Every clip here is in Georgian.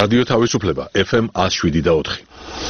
რადიო თავისუფლება FM 107.4.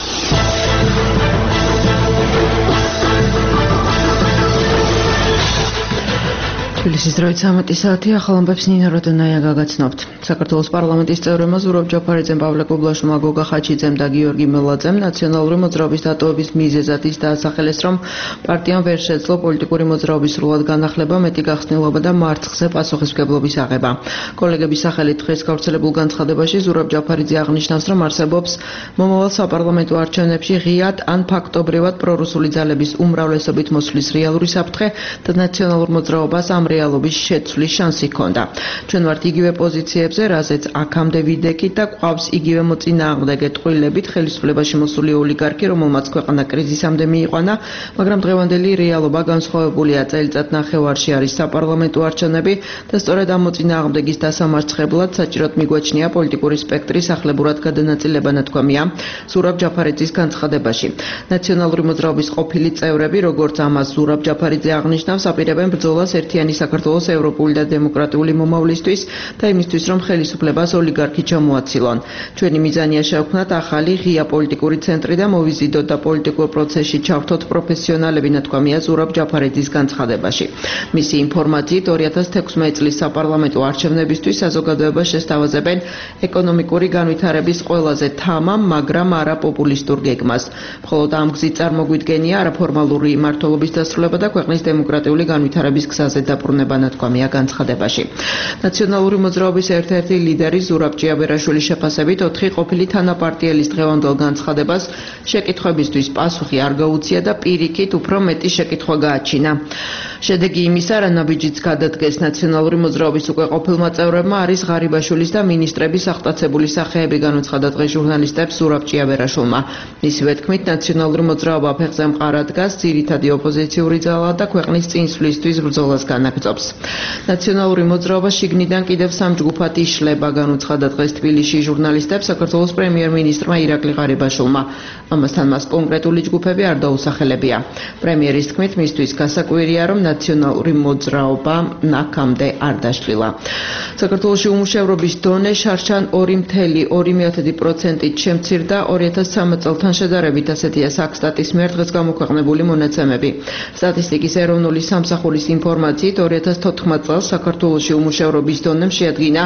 თბილისის დროით 13 საათი ახალ ამბებს ნინა როდონაია გაგაცნობთ. საქართველოს პარლამენტის წევრებმა ზურაბ ჯაფარიძემ, პავლე კუბლაშვილმა, გოგა ხაჩიძემ და გიორგი მელაძემ ნაციონალური მოძრაობის დატოვების მიზეზად ის დაასახელეს, რომ პარტიამ ვერ შეძლო პოლიტიკური მოძრაობის სრულად განახლება, მეტი გახსნილობა და მარცხზე პასუხისმგებლობის აღება. კოლეგების სახელით დღეს გავრცელებულ განცხადებაში ზურაბ ჯაფარიძე აღნიშნავს, რომ არსებობს მომავალ საპარლამენტო არჩევნებში ღიად ან ფაქტობრივად პრორუსული ძალების უმრავლესობით მოსვლის რეალური საფრთხე და ნაციონალურ მოძრაობას ამ რეალობის შეცვლის შანსი ჰქონდა. ჩვენ ვართ იგივე პოზიციებზე, რაზეც აქამდე ვიდექით და გვყავს იგივე მოწინააღმდეგე ტყუილებით ხელისუფლებაში მოსული ოლიგარქი, რომელმაც ქვეყანა კრიზისამდე მიიყვანა, მაგრამ დღევანდელი რეალობა განსხვავებულია. წელიწად ნახევარში არის საპარლამენტო არჩევნები და სწორედ ამ მოწინააღმდეგის დასამარცხებლად საჭიროდ მიგვაჩნია პოლიტიკური სპექტრის ახლებურად გადანაწილება, ნათქვამია ზურაბ ჯაფარიძის განცხადებაში. ნაციონალური მოძრაობის ყოფილი წევრები, როგორც ამას ზურაბ ჯაფარიძე აღნიშნავს, აპირებენ ბრძოლას ერთიანი საქართველოს ევროპული და დემოკრატიული მომავლისთვის და იმისთვის, რომ ხელისუფლებას ოლიგარქი ჩამოაცილონ. ჩვენი მიზანია შევქმნათ ახალი ღია პოლიტიკური ცენტრი და მოვიზიდოთ და პოლიტიკურ პროცესში ჩავთოთ პროფესიონალები, ნათქვამია ზურაბ ჯაფარიძის განცხადებაში. მისი ინფორმაციით 2016 წლის საპარლამენტო არჩევნებისთვის საზოგადოებას შესთავაზებენ ეკონომიკური განვითარების ყველაზე თამამ, მაგრამ არა პოპულისტურ გეგმას. მხოლოდ ამ გზით წარმოგვიდგენია არაფორმალური მმართველობის დასრულება და ქვეყნის დემოკრატიული განვითარების გზაზე დაბრუნება, ნათქვამია განცხადებაში. ნაციონალური მოძრაობის ერთ-ერთი ლიდერი ზურაბ ჭიაბერაშვილის შეფასებით 4 ყოფილი თანაპარტიელის დღევანდელ განცხადებას შეკითხვებისთვის პასუხი არ გაუწია და პირიქით უფრო მეტი შეკითხვა გააჩინა. შედეგი იმისა, რა ნაბიჯიც გადადგეს ნაციონალური მოძრაობის უკვე ყოფილმა წევრებმა, არის ღარიბაშვილის და მინისტრების აღტაცებული სახეები, განუცხადა დღეს ჟურნალისტებს ზურაბ ჭიაბერაშვილმა. მისივე თქმით, ნაციონალური მოძრაობა ფეხზე მყარად დგას, ძირითადი ოპოზიციური ძალა და ქვეყნის წინსვლისთვის ბრძოლას განაგრძობს. ნაციონალური მოძრაობა შიგნიდან კიდევ სამ ჯგუფად იშლება, განუცხადა დღეს თბილისში ჟურნალისტებს საქართველოს პრემიერ-მინისტრმა ირაკლი ღარიბაშვილმა. ამასთან მას კონკრეტული ჯგუფები არ დაუსახელებია. პრემიერის თქმით, მისთვის გასაკვირია, რომ ნაციონალური მოძრაობა აქამდე არ დაშლილა. საქართველოში უმუშევრობის დონე შარშან 2,2%-ით შემცირდა 2013 წელთან შედარებით, ასეთია საქსტატის მიერ დღეს გამოქვეყნებული მონაცემები. სტატისტიკის ეროვნული სამსახურის ინფორმაციით 2014 წელს საქართველოში უმუშევრობის დონემ შეადგინა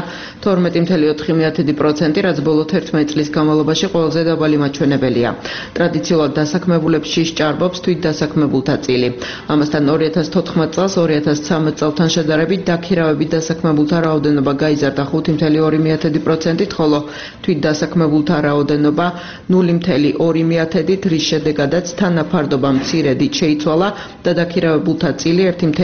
12,4%, რაც ბოლო 11 წლის განმავლობაში ყველაზე დაბალი მაჩვენებელია. ტრადიციულად დასაქმებულებში სჭარბობს თვითდასაქმებულთა წილი. ამასთან 2014 წელს 2013 წელთან შედარებით დაქირავებით დასაქმებულთა რაოდენობა გაიზარდა 5,2%-ით, ხოლო თვითდასაქმებულთა რაოდენობა 0,2%-ით, რის შედეგადაც თანაფარდობა მცირედით შეიცვალა და დაქირავებულთა წილი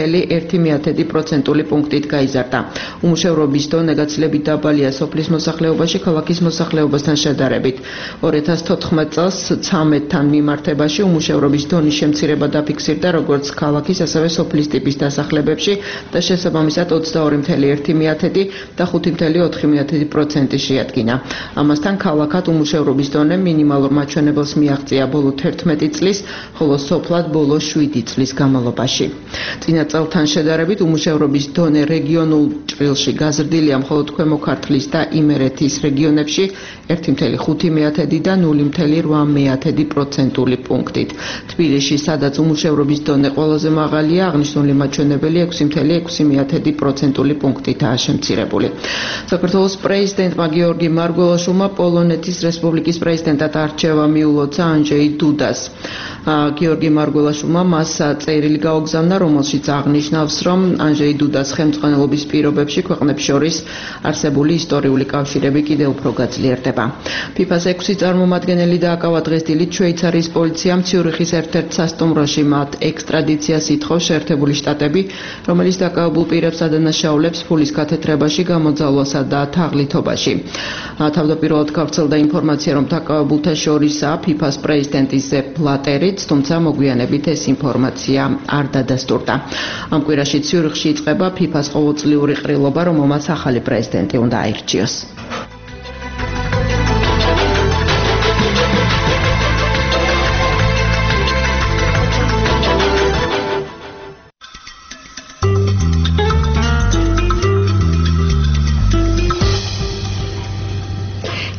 1,1% პუნქტით გაიზარდა. უმუშევრობის დონე გაცილებით დაბალია სოფლის მოსახლეობაში ქალაქის მოსახლეობასთან შედარებით. 2014 წელს 13-თან მიმართებაში უმუშევრობის დონის შემცირება დაფიქსირდა როგორც ქალაქის, ასევე სოფლის ტიპის დასახლებებში და შესაბამისად 22,1% და 5,4% შეადგინა. ამასთან ქალაქად უმუშევრობის დონე მინიმალურ მაჩვენებელს მიაღწია ბოლო 11 წლის, ხოლო სოფლად ბოლო 7 წლის განმავლობაში. წინა წელთან შედარებით უმუშევრობის დონე რეგიონულ ჭრილში გაზრდილია მხოლოდ ქვემო ქართლის და იმერეთის რეგიონებში 1,5% და 0,8% პუნქტით. თბილისში, სადაც უმუშევრობის დონე ყველაზე მაღალია, აღნიშნული მაჩვენებელი 6,6% პუნქტითაა შემცირებული. საქართველოს პრეზიდენტმა გიორგი მარგველაშვილმა პოლონეთის რესპუბლიკის პრეზიდენტად არჩევა მიულოცა ანჯეი დუდას. გიორგი მარგველაშვილმა მას წერილი გაუგზავნა, რომელშიც აღნიშნავს, რომ ანჯეი დუდას ხელმძღვანელობის პირობებში ქვეყნებს შორის არსებული ისტორიული კავშირები კიდევ უფრო გაძლიერდება. ფიფას 6 წარმომადგენელი დააკავა დღეს დილით შვეიცარიის პოლიციამ ციურიხის ერთ-ერთ სასტუმროში. მათ ექსტრადიციას ითხოვს შეერთებული შტატები, რომელიც დაკავებულ პირებს ადანაშაულებს ფულის გათეთრებაში, გამოძალვასა და თაღლითობაში. თავდაპირველად გავრცელდა ინფორმაცია, რომ დაკავებულთა შორისაა ფიფას პრეზიდენტი სეპ ბლატერიც, თუმცა მოგვიანებით ეს ინფორმაცია არ დადასტურდა. ამ კვირაში ციურიხში იწყება ფიფას ყოველწლიური ყრილობა, რომელმაც ახალი პრეზიდენტი უნდა აირჩიოს.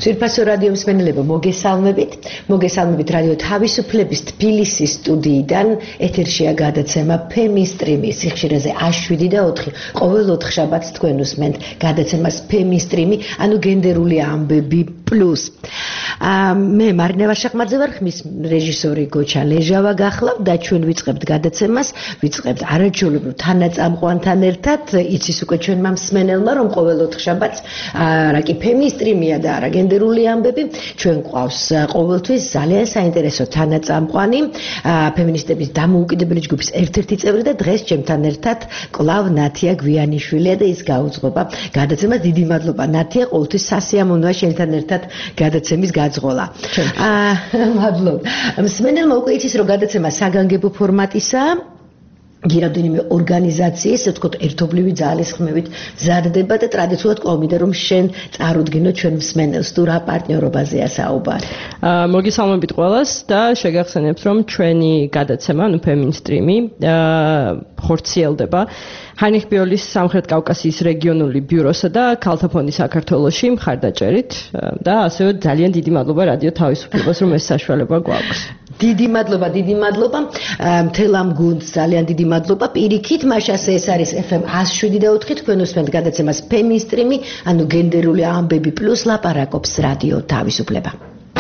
ძვირფასო რადიო მსმენელებო, მოგესალმებით რადიო თავისუფლების თბილისის სტუდიიდან. ეთერშია გადაცემა ფემი სტრიმი სიხშირეზე 7 და 4. ყოველ 4 შაბათს თქვენ უსმენთ გადაცემას ფემი სტრიმი, ანუ გენდერული ამბები პლუს. მე მარინა ვაშაყმაძე ვარ, ხმის რეჟისორი გოჩა ლეჟავა გახლავთ და ჩვენ ვიწყებთ გადაცემას, ვიწყებთ არაჩვეულებრივ თანაწამყვანთან ერთად. იცის უკვე ჩვენმა მსმენელმა, რომ ყოველ 4 შაბათს რა კი ფემი სტრიმია და არა გენდერული ამბები, ჩვენ გვყავს ყოველთვის ძალიან საინტერესო თანაწამყვანი, ფემინისტების დამოუკიდებელი ჯგუფის ერთ-ერთი წევრი და დღეს ჩემთან ერთად კლავ ნათია გვიანიშვილია და ის გაუძღობა გადაცემას. დიდი მადლობა ნათია, ყოველთვის სასიამოვნოა შენთან ერთად გადაცემის გაძღოლა. მადლობა. მსმენელმა უკვე იცის, რომ გადაცემა საგანგებო ფორმატისაა. გირადვინიმე ორგანიზაციის, ესე ვთქვათ, ერთობლივი ძალის ხმევით მზადდება და ტრადიციულად კვლავ მინდა რომ შენ წარუდგინო ჩვენ მსმენელს, თუ რა პარტნიორობაზეა საუბარი. მოგესალმებით ყველას და შეგახსენებთ, რომ ჩვენი გადაცემა, ანუ ფემინსტრიმი, ხორციელდება ჰაინრიხ ბიოლის სამხრეთ კავკასიის რეგიონული ბიუროსა და ქალთა ფონდის საქართველოში მხარდაჭერით და ასევე ძალიან დიდი მადლობა რადიო თავისუფლებას, რომ ეს საშუალება გვაქვს. დიდი მადლობა მთელ ამ გუნდს, ძალიან დიდი მადლობა. პირიქით, მაშასე ეს არის FM 107 და 4, თქვენ უსმენთ გადაცემას ფემინსტრიმი, ანუ გენდერული ამბები პლუს ლაპარაკობს რადიო თავისუფლება.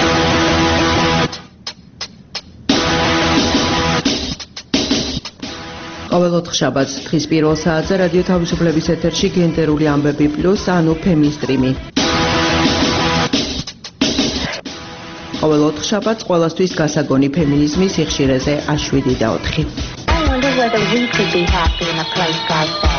ყოველ 4 შაბათს დღის პირველ საათზე რადიო თავისუფლების ეთერში გენდერული ამბები პლუს, ანუ ფემინსტრიმი. ყოველ 4 შაბათს ყველასთვის გასაგონი ფემინიზმის სიხშირეზე 7 და 4. I wonder whether we could be happy in a place like that.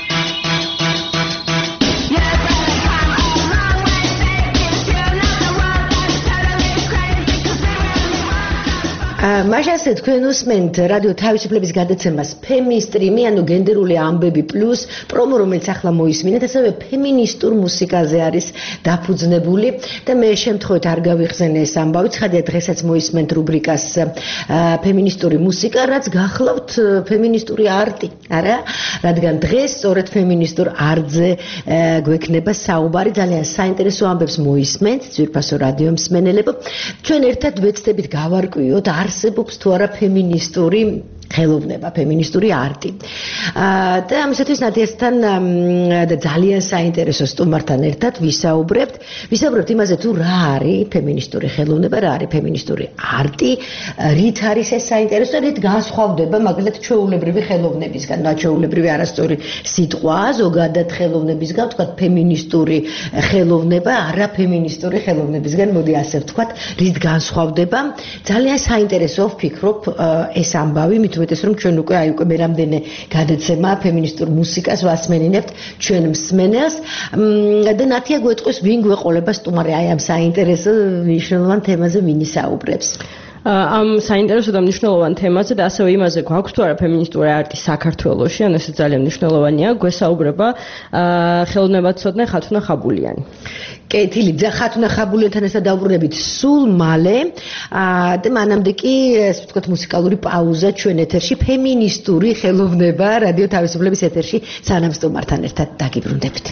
მაშასე თქვენ უსმენთ რადიო თავისუფლების გადაცემას ფემინსტრიმი, ანუ გენდერული ამბები პლუს, პრომო, რომელიც ახლა მოისმინეთ, ასევე ფემინისტურ მუსიკაზე არის დაფუძნებული და მე შემთხვევით არ გავიხსენე ეს ამბავი, ცხადია დღესაც მოისმენთ რუბრიკას ფემინისტური მუსიკა, რაც გახლავთ ფემინისტური არტი, არა? რადგან დღეს სწორედ ფემინისტურ არტზე გვექნება საუბარი, ძალიან საინტერესო ამბებს მოისმენთ, ძვირფასო რადიო მსმენელებო. ჩვენ ერთად ვეცდებით გავარკვიოთ არსებობს თუ არა ფემინისტური ხელოვნება, ფემინისტური არტი. და ამისათვის ნათიასთან და ძალიან საინტერესო სტუმართან ერთად ვისაუბრებთ იმაზე, თუ რა არის ფემინისტური ხელოვნება, რა არის ფემინისტური არტი, რით არის ეს საინტერესო და რით განსხვავდება მაგალითად ჩვეულებრივი ხელოვნებისგან. ჩვეულებრივი არასწორი სიტყვაა ზოგადად ხელოვნებისგან, ვთქვათ ფემინისტური ხელოვნება, არა ფემინისტური ხელოვნებისგან, მოდი ასე ვთქვათ, რით განსხვავდება. ძალიან საინტერესო ვფიქრობ ეს ამბავი, მეტეს რომ ჩვენ უკვე მე რამდენი გადაცემა ფემინისტურ მუსიკას ვასმენინებთ ჩვენ მსმენელს და ნათია გვეტყვის ვინ გვეყოლება სტუმარი ამ საინტერესო მნიშვნელოვან თემაზე ვინ ისაუბრებს. ამ საინტერესო და მნიშვნელოვან თემაზე და ასევე იმაზე გვაქვს თუ არა ფემინისტური არტი საქართველოში, ანუ ეს ძალიან მნიშვნელოვანია, გვესაუბრება ხელოვნებაცოდნე ხათუნა ხაბულიანი. კეთილი, ხათუნა ხაბულიანთან ესა დავბრუნებით სულ მალე და მანამდე კი ესე ვთქვათ მუსიკალური პაუზა ჩვენ ეთერში ფემინისტური ხელოვნება რადიო თავისუფლების ეთერში სანამ სტუმართან ერთად დაგიბრუნდებით.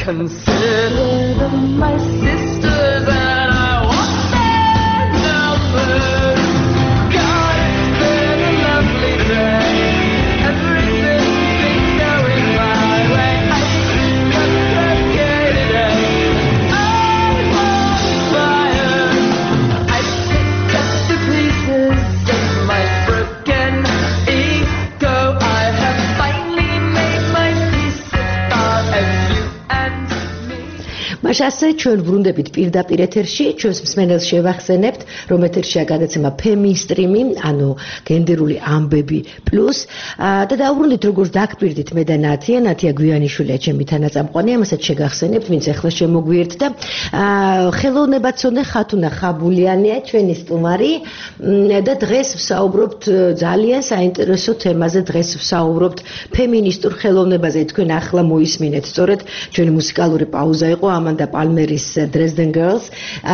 consider them my sisters and I want their numbers. God, it's been a lovely day. Everything's been going my way. I think I'm okay today. I'm on fire. I picked up the pieces of my broken ego. I have finally made my peace about you and me. მაშასე ჩვენ ვრუნდებით პირდაპირ ეთერში, ჩვენს მსმენელს შევახსენებთ, რომ ეთერშია გადაცემა ფემინსტრიმი, ანუ გენდერული ამბები პლუს და დავუბრუნდით როგორც დაგპირდით მე და ნათია გვიანიშვილია ჩემი თანაწამყვანი, ამასაც შეგახსენებთ, ვინც ახლა შემოგვიერთდა. ხელოვნებაცოდნე ხათუნა ხაბულიანია ჩვენი სტუმარი და დღეს ვსაუბრობთ ძალიან საინტერესო თემაზე, დღეს ვსაუბრობთ ფემინისტურ ხელოვნებაზე. თქვენ ახლა მოისმინეთ, სწორედ ჩვენი მუსიკალური პაუზა იყო Amanda Palmeris Dresden Girls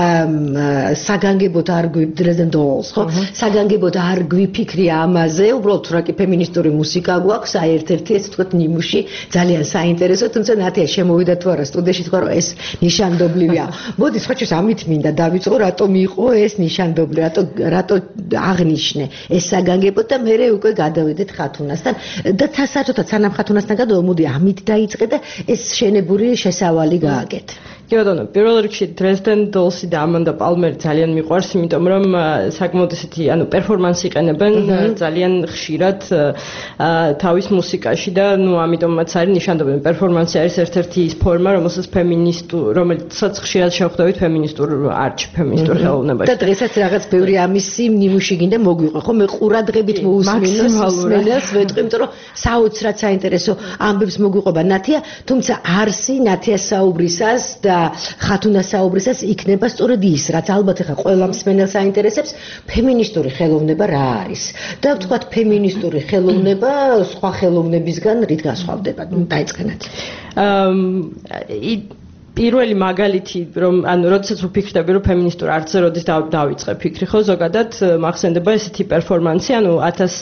საგანგებოდ არ Dresden Dolls ხო საგანგებოდ არ გვიფიქრია ამაზე უბრალოდ თუ რა კი ფემინისტური მუსიკა გვაქვს აი ერთ-ერთი ეს თქვა ნიმუში ძალიან საინტერესო თუმცა ნათია შემოვიდა თუ არა სტუდიაში თქვა რომ ეს ნიშანდობლივია მოდი სხვა ჩვენს ამით მინდა დავიწყო რატომ იყო ეს ნიშანდობლივი რატო აღნიშნე ეს საგანგებოდ და მე უკვე გადავიდეთ ხათუნასთან და საერთოდ სანამ ხათუნასთან გადავა მოდი ამით დაიწყე და ეს შენებური შესავალი გააკეთე კი ბატონო, პირველ რიგში Dresden Dolls-ი და Amanda Palmer ძალიან მიყვარს, იმიტომ რომ საკმაოდ ესეთი, ანუ პერფორმანსი იყენებენ ძალიან ხშირად თავის მუსიკაში და ამიტომაც არის ნიშანდობლივი. პერფორმანსი არის ერთ-ერთი ის ფორმა, რომელსაც ხშირად შევხვდებით ფემინისტურ არჩ, ფემინისტურ ხელოვნებაში. და დღესაც რაღაც ბევრი ამისი ნიმუში გინდა მოგვიყო, ხო? მე ყურადღებით მოусმინოს, ვეტყვი, იმიტომ რომ საოცრად საინტერესო ამბებს მოგვიყვება ნათია, თუმცა არსი ნათიას საუბრისას და ხათუნა საუბრისას იქნება სწორედ ის, რაც ალბათ ახლა ყველა მსმენელს აინტერესებს, ფემინისტური ხელოვნება რა არის. და ვთქვათ, ფემინისტური ხელოვნება სხვა ხელოვნებისგან რით განსხვავდება? დაიწყენათ. პირველი მაგალითი რომ ანუ როდესაც ვფიქრდები რომ ფემინისტურ არტზე როდის დავიწყე ფიქრი ხო ზოგადად მახსენდება ესეთი პერფორმანსი ანუ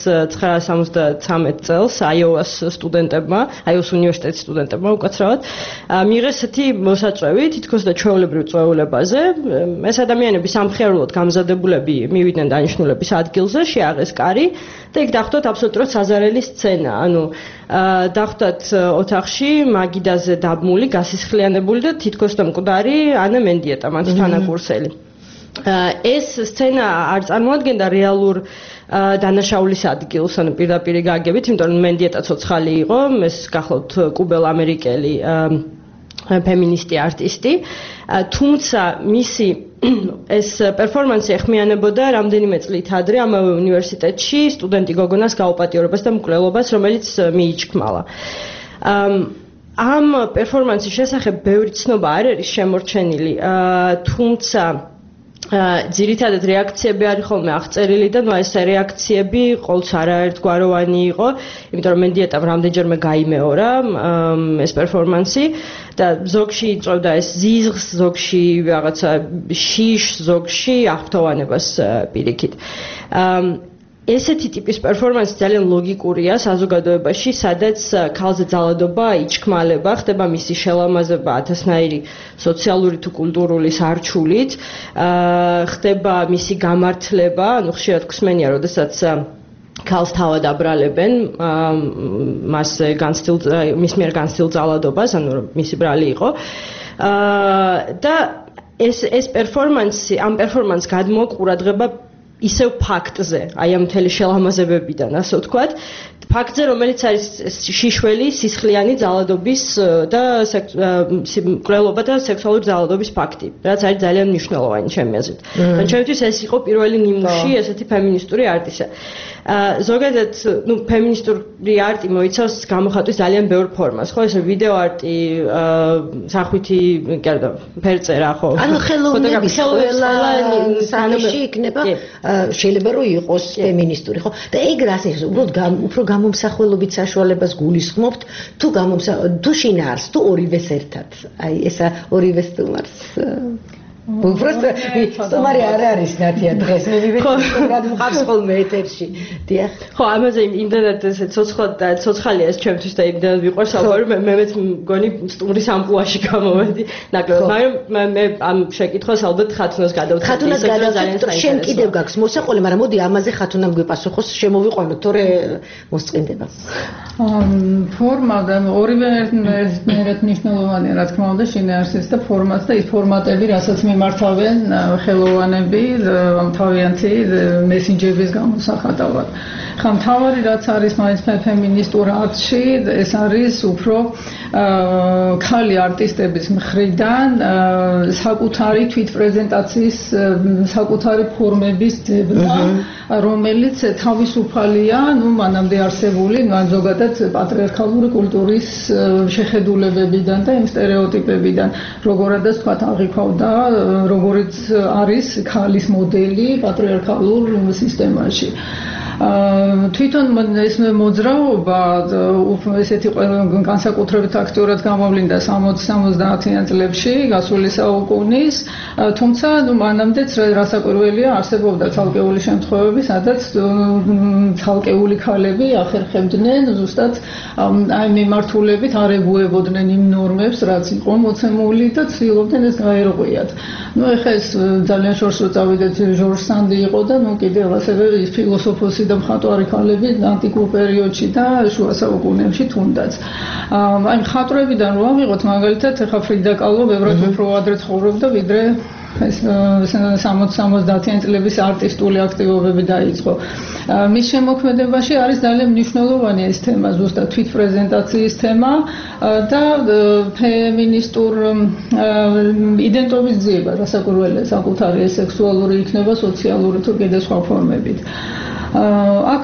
1973 წელს აიოვას სტუდენტებმა აიოვას უნივერსიტეტის სტუდენტებმა უკაცრავად მიიღეს ესეთი მოსაწვევი თითქოს და ჩვეულებრივ წვეულებაზე ეს ადამიანები სამხიარულოდ გამზადებულები მივიდნენ დანიშნულების ადგილზე შეაღეს კარი და იქ დახვდათ აბსოლუტურად საზარელი სცენა ანუ დახვდათ ოთახში მაგიდაზე დაბმული გასისხლიანებული და თითქოს და მკვდარი ანა მენდიეტა მათ თანაკურსელი. ეს სცენა არ წარმოადგენდა რეალურ დანაშაულის ადგილს, ანუ პირდაპირ გაგებით, იმიტომ რომ მენდიეტა ცოცხალი იყო, ეს გახლავთ კუბელ-ამერიკელი ფემინისტი არტისტი, თუმცა მისი ეს პერფორმანსი ეხმიანებოდა რამდენიმე წლით ადრე ამავე უნივერსიტეტში სტუდენტი გოგონას გაუპატიურებას და მკვლელობას, რომელიც მიიჩქმალა. ამ პერფორმანსის შესახებ ბევრი ცნობა არ არის შემორჩენილი, თუმცა ძირითადად რეაქციები არის ხოლმე აღწერილი და ეს რეაქციები ყოველთვის არაერთგვაროვანი იყო, იმიტომ რომ მენდიეტამ რამდენჯერმე გაიმეორა ეს პერფორმანსი და ზოგში იწვევდა ეს ზიზღს, ზოგში რაღაცა შიშს, ზოგში აღფრთოვანებას პირიქით. ესეთი ტიპის პერფორმანსი ძალიან ლოგიკურია საზოგადოებაში, სადაც ქალზე ძალადობა, იჩქმალება, ხდება მისი შელამაზება ათასნაირი სოციალური თუ კულტურული სარჩულით, ხდება მისი გამართლება, ანუ ხშირად გვსმენია, როდესაც ქალს თავად აბრალებენ, მის მიერ განცდილ ძალადობას, ანუ მისი ბრალი იყო. და ეს პერფორმანსი, ამ პერფორმანსს გადმოა ყურადღება ისევ ფაქტზე, აი ამ მთელი შელამაზებებიდან, ასე ვთქვათ, ფაქტზე, რომელიც არის შიშველი, სისხლიანი ძალადობის და მკვლელობა და სექსუალური ძალადობის ფაქტი, რაც არის ძალიან მნიშვნელოვანი ჩემი აზრით. და ჩემთვის ეს იყო პირველი ნიმუში ესეთი ფემინისტური არტისა. ზოგადად, ფემინისტური არტი მოიცავს გამოხატვის ძალიან ბევრ ფორმას, ხო, ესე ვიდეო არტი, სახვითი, კერძო, ფერწერა, ხო. ანუ ხელოვნების ყველა სამში იქნება შეიძლება რომ იყოს ფემინისტური, ხო? და ეგ რას ის უფრო გამომსახველობით საშუალებას გულისხმობთ, თუ შინაარს, თუ ორივეს ერთად. აი ესა ორივე სტუმარს უბრალოდ სტუმარი არ არის ნათია დღეს მე მივეცადე მყავს ხოლმე ეთერში დიახ ხო ამაზე იმდანად ესე ცოცხალია ეს ჩემთვის და იმდანად მიყვარს ალბათ რომ მეც მგონი სტუმრის ამპლუაში გამოვედი ნაკლებად მაგრამ მე ამ შეკითხვას ალბათ ხათუნას გადავთვალე შენ კიდევ გაქვს მოსაყოლე მაგრამ მოდი ამაზე ხათუნამ გვიპასუხოს შემოვიყვანოთ თორე მოსწყინდება ფორმა და ორივე ერთად მნიშვნელოვანია რა თქმა უნდა შინაარსიც და ფორმაც და ის ფორმატები რასაც მიმართავენ ხელოვანები თავიანთი მესენჯერების გამოსახატავად. ხა მთავარი რაც არის მაინც ფემინისტურ არტში ეს არის უფრო ქალი არტისტების მხრიდან საკუთარი თვითპრეზენტაციის საკუთარი ფორმების ძებნა რომელიც თავისუფალია ნუ მანამდე არსებული ზოგადად პატრიარქალური კულტურის შეხედულებებიდან და იმ სტერეოტიპებიდან როგორადაც თქვა აღიქვავდა როგორიც არის ქალის მოდელი პატრიარქალურ სისტემაში თვითონ ეს მოძრაობა ესეთი განსაკუთრებით აქტიურად გამოვლინდა 60-70-იან წლებში გასული საუკუნის თუმცა მანამდეც რასაკვირველია არსებობდა ცალკეული შემთხვევები სადაც ცალკეული ქალები ახერხებდნენ ზუსტად აი მიმართულებით არ ეგუებოდნენ იმ ნორმებს რაც იყო მოცემული და ცდილობდნენ ეს გაერღვიათ ну ეხლა ეს ძალიან შორს რო წავიდეთ ჟორჟ სანდი იყო და ну კიდევ ასევე ის ფილოსოფოსი და მხატვარი ქალები ანტიკურ პერიოდში და შუა საუკუნეებში თუნდაც. აი მხატვრებიდან რო ავიღოთ მაგალითად ეხლა ფრიდა კალო ბევრად უფრო ადრე ცხოვრობდა ვიდრე ეს 60-70-იან წლების არტისტული აქტივობები დაიწყო. მის შემოქმედებაში არის ძალიან მნიშვნელოვანი ეს თემა ზუსტად თვითპრეზენტაციის თემა და ფემინისტურ იდენტობის ძიება რასაკვირველია საკუთარი სექსუალური იქნება სოციალური თუ კიდე სხვა ფორმებით. აქ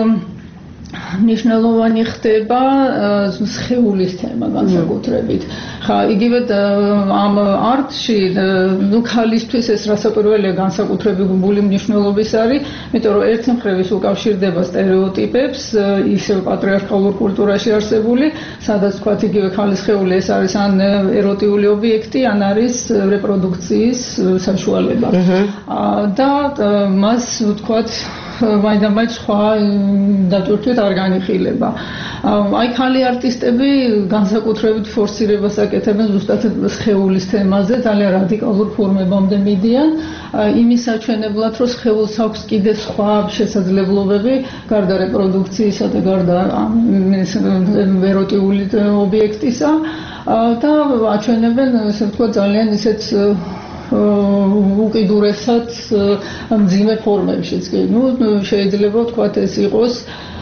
ნიშნულოვანი ხდება სხეულის თემა განსაკუთრებით. ხა იგივე ამ არტში ნუ ქალისთვის ეს რასაკვირველია განსაკუთრებული მნიშვნელობის არის, იმიტომ რომ ერთი მხრივ ის უკავშირდება სტერეოტიპებს, ისევ პატრიარქალურ კულტურაში არსებული, სადაც თქვათ იგივე ქალის სხეული ეს არის ან ეროტიული ობიექტი, ან არის რეპროდუქციის საშუალება. და მას თქვათ მაინდამაინც სხვა დატვირთვით არ განიხილება. აი ქალი არტისტები განსაკუთრებით ფორსირებას აკეთებენ ზუსტად სხეულის თემაზე, ძალიან რადიკალურ ფორმებამდე მიდიან, იმის საჩვენებლად, რომ სხეულს აქვს კიდე სხვა შესაძლებლობები, გარდა რეპროდუქციისა და გარდა ეროტიული ობიექტისა და აჩვენებენ, ესე ვთქვათ, ძალიან ისეთ უკიდურესად მძიმე ფორმებშიც კი. ნუ შეიძლება ვთქვათ ეს იყოს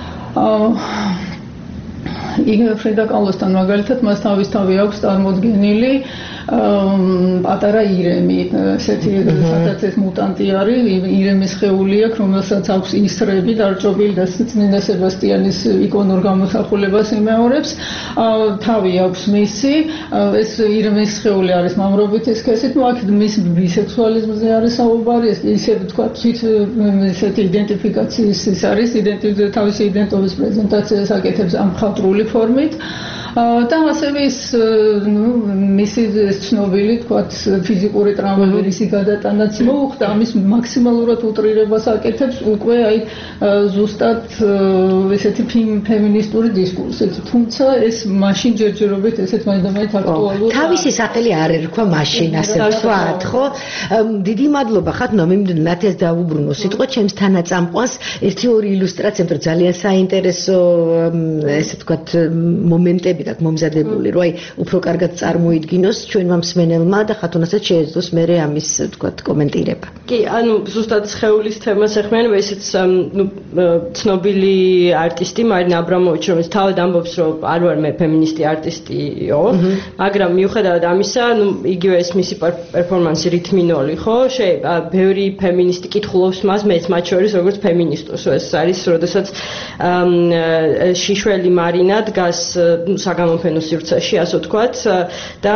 იგივე ფრიდა კალოსთან მაგალითად მას თავისთავად აქვს წარმოდგენილი პატარა ირემი, ესეთი სადაც ეს მუტანტი არის, ირემის სხეული აქვს, რომელსაც აქვს ისრები დარჭობილი და წმინდა სებასტიანის იკონურ გამოსახულებას იმეორებს. თავი აქვს მისი, ეს ირემის სხეული არის მამრობითი სქესით, ну აქ მის ბისექსუალიზმზე არის საუბარი, ისე ვთქვათ, თვით ესეთი იდენტიფიკაციის ის არის, თავისი იდენტობის პრეზენტაციას აკეთებს ამ მხატვრული ფორმით. და ასევე ის მისი ცნობილი თქვათ ფიზიკური ტრამვები რისი გადატანაც მოუხდა ამის მაქსიმალურად უტრირებას აკეთებს უკვე აი ზუსტად ესეთი ფემინისტური დისკურსით თუმცა ეს მაშინ ჯერჯერობით ესეთ მაინდამაინც აქტუალურია თავისი სახელი არ ერქვა მაშინ ასე ვთქვათ ხო დიდი მადლობა ხათუნა მიმდენ ნათიას დაუბრუნო სიტყვა ჩემს თანაწამყვანს ერთი ორი ილუსტრაცია მეტყვი ძალიან საინტერესო ესე ვთქვათ მომენტები და მომზადებული რომ აი უფრო კარგად წარმოიდგინოს ჩვენმა მსმენელმა და ხათუნასაც შეეძლოს მერე ამის ვთქვათ კომენტირება. კი, ანუ ზუსტად სხეულის თემას ეხმიანება ესეც ცნობილი არტისტი მარინა აბრამოვიჩი რომელიც თავად ამბობს რომ არ ვარ მე ფემინისტი არტისტიო, მაგრამ მიუხედავად ამისა, ნუ იგივე ეს მისი პერფორმანსი რითმინოლი, ხო? ბევრი ფემინისტი კითხულობს მას, მეც მათ შორის როგორც ფემინისტოს. ეს არის, როდესაც შიშველი მარინა დგას საგამოფენო სივრცეში, ასე ვთქვათ, და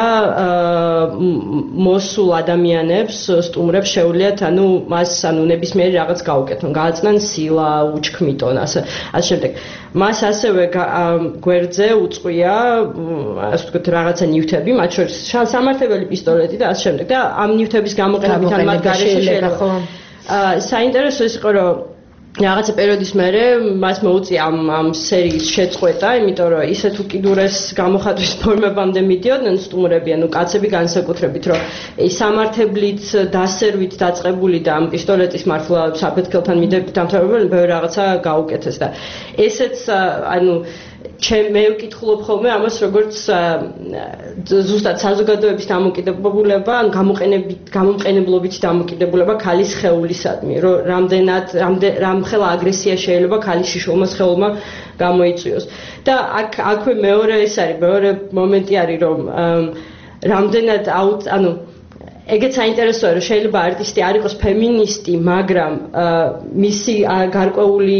მოსულ ადამიანებს, სტუმრებს შეუძლიათ, მას ნებისმიერი რაღაც გაუკეთონ, გააწნან სილა, უჩქმიტონ, ასე შემდეგ. მას ასევე გვერდზე უწყია, ასე ვთქვათ, რაღაცა ნივთები, მათ შორის სამართებელი პისტოლეტი და ასე შემდეგ. და ამ ნივთების გამოყენებიდან მათ გარეშე შეიძლება. საინტერესო ის იყო, რომ რაღაცა პერიოდის მერე მას მოუწია ამ სერიის შეწყვეტა, იმიტომ რომ ისეთ უკიდურეს გამოხატვის ფორმებამდე მიდიოდნენ სტუმრები, კაცები განსაკუთრებით, რომ სამართებლით დასერვით დაწყებული და ამ პისტოლეტის მართლა საფეთქელთან მიდებით დამთავრებული ბევრი რაღაცა გაუკეთეს და ესეც მე ვკითხულობ ხოლმე ამას, როგორც ზუსტად საზოგადოების დამოკიდებულება, ან გამოყენებლობით დამოკიდებულება ქალის სხეულისადმი, რომ რამდენ ხელა აგრესია შეიძლება ქალის შიშულმა სხეულმა გამოიწვიოს. და აქვე მეორე მომენტი არის, რომ რამდენად ეგეც საინტერესოა, რომ შეიძლება არტისტი არ იყოს ფემინისტი, მაგრამ მისი გარკვეული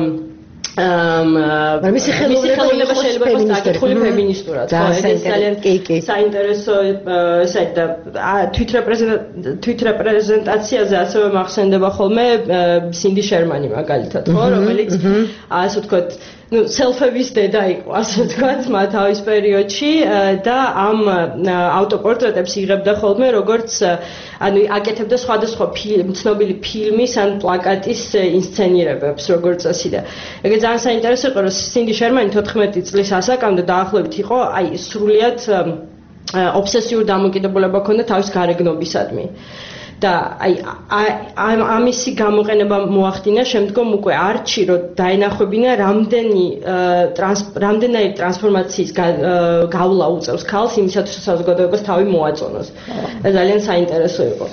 მისი ხელოვნება შეიძლება იყოს დაკითხული ფემინისტურად. ეს ძალიან საინტერესო თვითრეპრეზენტაციაზე ასევე მახსენდება ხოლმე სინდი შერმანი მაგალითად, ხო, რომელიც ასე ვთქვათ, სელფების დედა იყო, ასე ვთქვათ, თავის პერიოდში და ამ ავტოპორტრეტებს იღებდა ხოლმე, როგორც აკეთებდა სხვადასხვა ცნობილი ფილმის ან პლაკატის ინსცენირებებს, როგორც ასე და ეგეც ძალიან საინტერესო იყო, რომ სინდი შერმანი 14 წლის ასაკამდე დაახლოებით იყო, სრულიად ობსესიურ დამოკიდებულება ჰქონდა თავის გარეგნობისადმი. და ამისი გამოყენება მოახდინა შემდგომ უკვე არჩი, რომ დაენახვებინა რამდენიმე ტრანსფორმაციის გავლა უწევს ქალს იმისათვის, რომ საზოგადოებას თავი მოაწონოს. და ძალიან საინტერესო იყო.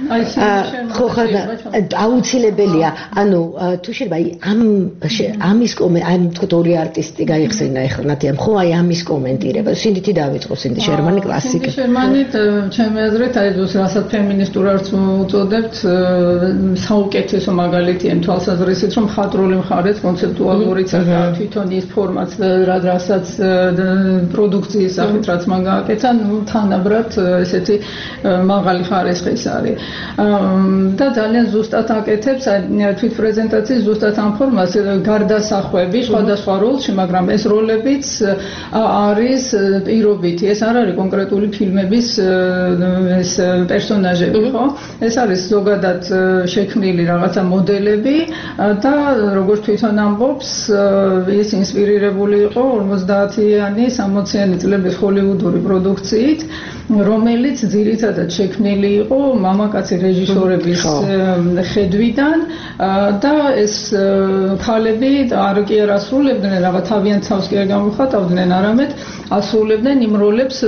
აუცილებელია, თუ შეიძლება ამის თქო ორი არტისტი გაიხსენა ეხლა ნათიამ, ხო ამის კომენტირება. სინდითი დავიწყო, სინდი შერმანი კლასიკა. სინდი შერმანი ჩემი აზრით რასაც ფემინისტურ არტს უწოდებთ, საუკეთესო მაგალითია თვალსაზრისით, რომ მხატვრული მხარეც კონცეპტუალურიც და თვითონ ის ფორმაც, რასაც პროდუქციის სახით რაც მან გააკეთა, თანაბრად ესეთი მაღალი ხარისხის არის. და ძალიან ზუსტად აკეთებს თვით პრეზენტაციის ზუსტად ამ ფორმას, გარდასახვები სხვადასხვა როლში, მაგრამ ეს როლებიც არის პირობითი, ეს არ არის კონკრეტული ფილმების ეს პერსონაჟები, ხო? ეს არის ზოგადად შექმნილი რაღაცა მოდელები და როგორც თვითონ ამბობს, ის ინსპირირებული იყო 50-იანი, 60-იანი წლების ჰოლივუდური პროდუქციით, რომელიც ძირითადად შექმნილი იყო მამაკაცი რეჟისორების ხედვიდან და ეს ქალები არ კი არ ასრულებდნენ რაღაც თავიანთ თავს კი არ გამოხატავდნენ, არამედ ასრულებდნენ იმ როლებს,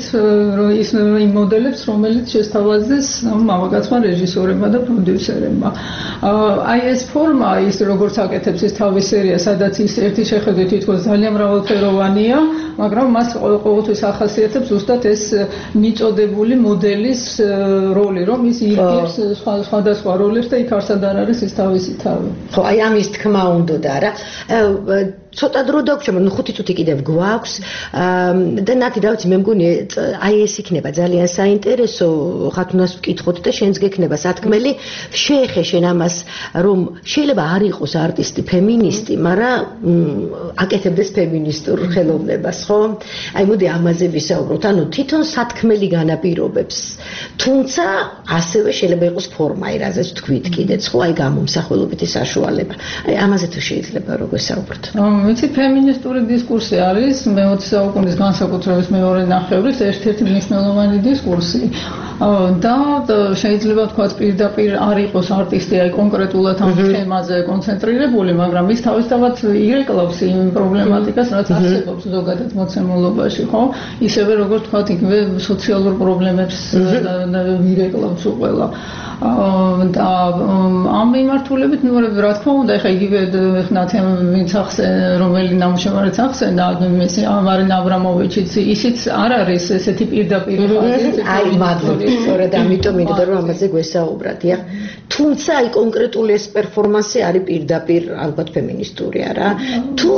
იმ მოდელებს, რომელიც შესთავაზეს მამაკაცმა რეჟისორებმა და პროდიუსერებმა. აი ეს ფორმა, ის როგორც აკეთებს ეს თავის სერია, სადაც ის ერთი შეხედვით თითქოს ძალიან მრავალფეროვანია, მაგრამ მას ყოველთვის ახასიათებს ზუსტად ეს მიწოდებული მოდელის როლი, რომ ის იღებს სხვადასხვა როლებს და იქ არსად არ არის ის თავისი თავი. ხო, აი ამის თქმა უნდოდა რა. ცოტა დრო დაგვრჩა, მაგრამ 5 წუთი კიდევ გვაქვს და ნათი დავიცი, მე მგონი აი ეს იქნება ძალიან საინტერესო, ხათუნას ვკითხოთ და შენც გექნება სათქმელი, შეეხე შენ ამას, რომ შეიძლება არ იყოს არტისტი ფემინისტი, მაგრამ აკეთებდეს ფემინისტურ ხელოვნებას, ხო? აი მოდი ამაზე ვისაუბროთ, თვითონ სათქმელი განაპირობებს, თუმცა ასევე შეიძლება იყოს ფორმა, რაზეც თქვით კიდეც, ხო, აი გამომსახველობითი საშუალება. აი ამაზე თუ შეიძლება რო გვესაუბროთ. ვიცი, ფემინისტური დისკურსი არის მე-20 საუკუნის განსაკუთრებით მეორე ნახევრის ერთ-ერთი მნიშვნელოვანი დისკურსი და შეიძლება ვთქვათ პირდაპირ არ იყოს არტისტი აი კონკრეტულად ამ თემაზე კონცენტრირებული, მაგრამ ის თავისთავად ირეკლავს იმ პრობლემატიკას, რაც არსებობს ზოგადად მოცემულობაში, ხო? ისევე როგორც ვთქვათ, იგივე სოციალურ პრობლემებს ირეკლავს უყველა. და ამ მიმართულებით რა თქმა უნდა, ეხლა იგივე ნათემ ვინც რომელი ნამუშევარიც ახსენდა, მარინა აბრამოვიჩიც, ისიც არ არის ესეთი პირდაპირ ხაზი. აი, მადლობა, სწორედ ამიტომ მინდოდა რომ ამაზე გვესაუბრათ, თუმცა აი კონკრეტული ეს პერფორმანსი არის პირდაპირ ალბათ ფემინისტური არა თუ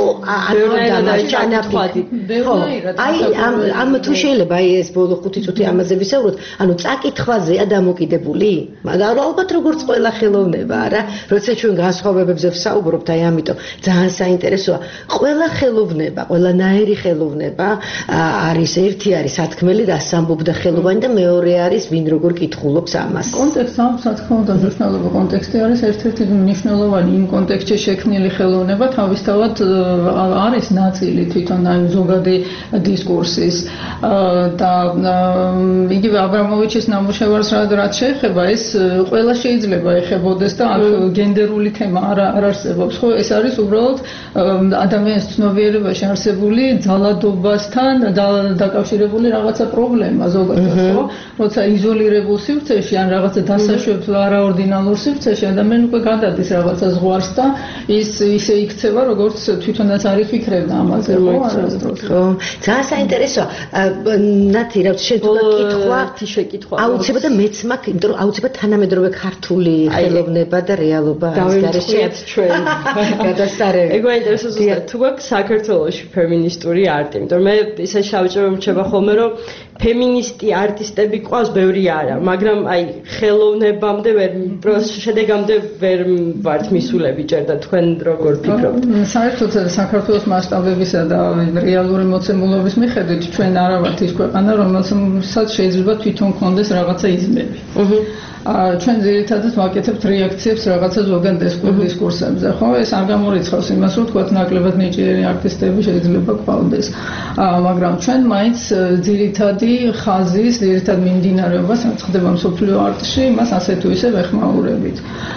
ამ თუ შეიძლება აი ეს ბოლო 5 წუთი ამაზე ვისაუბროთ ანუ წაკითხვაზეა დამოკიდებული მაგრამ ალბათ როგორც ყველა ხელოვნება არა როცა ჩვენ განსხვავებებზე ვსაუბრობთ აი ამიტომ ძალიან საინტერესოა ყველა ხელოვნება ყველანაირი ხელოვნება არის ერთი არის სათქმელი დასამბობდა ხელოვანი და მეორე არის ვინ როგორ კითხულობს ამას კონტექსტ ამ სათქმელთა მნიშვნელობა კონტექსტი არის ერთ-ერთი მნიშვნელოვანი იმ კონტექსტში შექმნილი ხელოვნება თავისთავად არის ნაწილი თვითონ აი ზოგადი დისკურსის და იგივე აბრამოვიჩის ნამუშევარს რაც შეეხება ეს ყველა შეიძლება ეხებოდეს და აქ გენდერული თემა არ არსებობს ხო ეს არის უბრალოდ ადამიანის ცნობიერებაში არსებული ძალადობასთან დაკავშირებული რაღაცა პრობლემა ზოგადად ხო როცა იზოლირებულ სივრცეში ან რაღაცა დასაშვებ არაორდინალურ სივრცეში ადამიანი უკვე გადადის რაღაცა ზღვარს და ის ისე იქცევა როგორც თვითონაც არ იფიქრებდა ამაზე ხო არასდროს ხო ძალიან საინტერესოა ნათი რა შეკითხვა აუცილებლად და მეც მაქვს იმიტომ რომ აუცილებლად თანამედროვე ქართული ხელოვნება და რეალობა არის გარეშე ჩვენ გადასარევი ეგ მაინტერესებს თუ გვაქვს საქართველოში ფემინისტური არტი იმიტომ მე ისე შავჭება მრჩება ხოლმე რომ ფემინისტი არტისტები ყავს ბევრი არა მაგრამ აი ხელოვნებამდე ვერ შედეგამდე ვერ ვართ მისულები ჯერ და თქვენ როგორ ფიქრობთ საერთოდ საქართველოს მასშტაბებისა და რეალური მოცემულობის მიხედვით ჩვენ არა ვართ ის ქვეყანა რომელსაც შეიძლება თვითონ კონდეს რაღაცა იზმები ჩვენ ძირითადად ვაკეთებთ რეაქციებს რაღაცა ზოგად დისკურსებზე, ხო? ეს არ გამორიცხავს იმას, რომ თქვათ ნაკლებად ნიჭიერი არტისტები შეიძლება გვყავდეს. მაგრამ ჩვენ მაინც ძირითადი ხაზის, ძირითად მიმდინარეობას, რაც ხდება მსოფლიო არტში, იმას ასე თუ ისე ვეხმაურებით.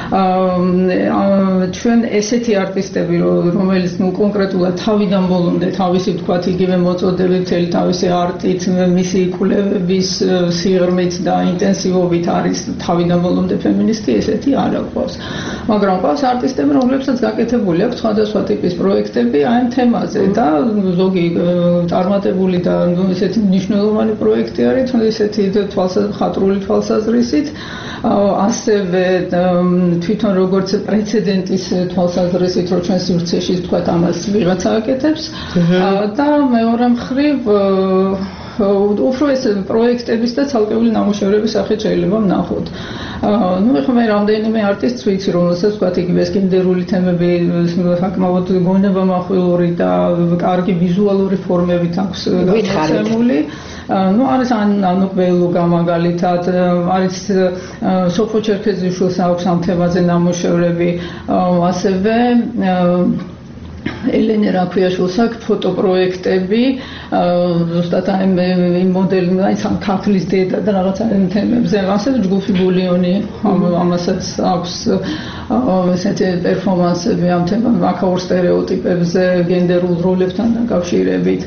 ჩვენ ესეთი არტისტები, რომელიც კონკრეტულად თავიდან ბოლომდე თავისი თქვათ იგივე მოწოდებით, მთელი თავისი არტით, მისი კვლევების სიღრმით და ინტენსივობით არის თავიდან ბოლომდე ფემინისტი ესეთი არ აქვს. მაგრამ ყავს არტისტები, რომლებსაც გაკეთებული აქვს სხვადასხვა ტიპის პროექტები აი ამ თემაზე და ზოგი წარმატებული და ესეთი მნიშვნელოვანი პროექტი არის, ესეთი ხატრული თვალსაზრისით, ასევე თვითონ როგორც პრეცედენტის თვალსაზრისით, რომ ჩვენ სივრცეში თქვათ ამას ვიღაცა აკეთებს და მეორე მხრივ უფრო ეს პროექტების და ცალკეული ნამუშევრების სახით შეიძლება ვნახოთ. ეხლა მე რამდენიმე არტისტს ვიცი, რომელსაც ვთქვათ იგივე ეს გენდერული თემები საკმაოდ გონებამახვილური და კარგი ვიზუალური ფორმებით აქვს გამოცემული. არის ანუ ბელუგა მაგალითად, არის სოფო ჩერქეზიშვილს აქვს ამ თემაზე ნამუშევრები, ასევე ელენე რაქვიაშვილს აქვს ფოტოპროექტები, ზუსტად იმ მოდელი, აი სამ ქართლის დედა და რაღაცა იმ თემებზე, ასევე ჯგუფი ბულიონი, ამასაც აქვს ესეთი პერფორმანსები ამ თემაზე, აქაურ სტერეოტიპებზე, გენდერულ როლებთან დაკავშირებით.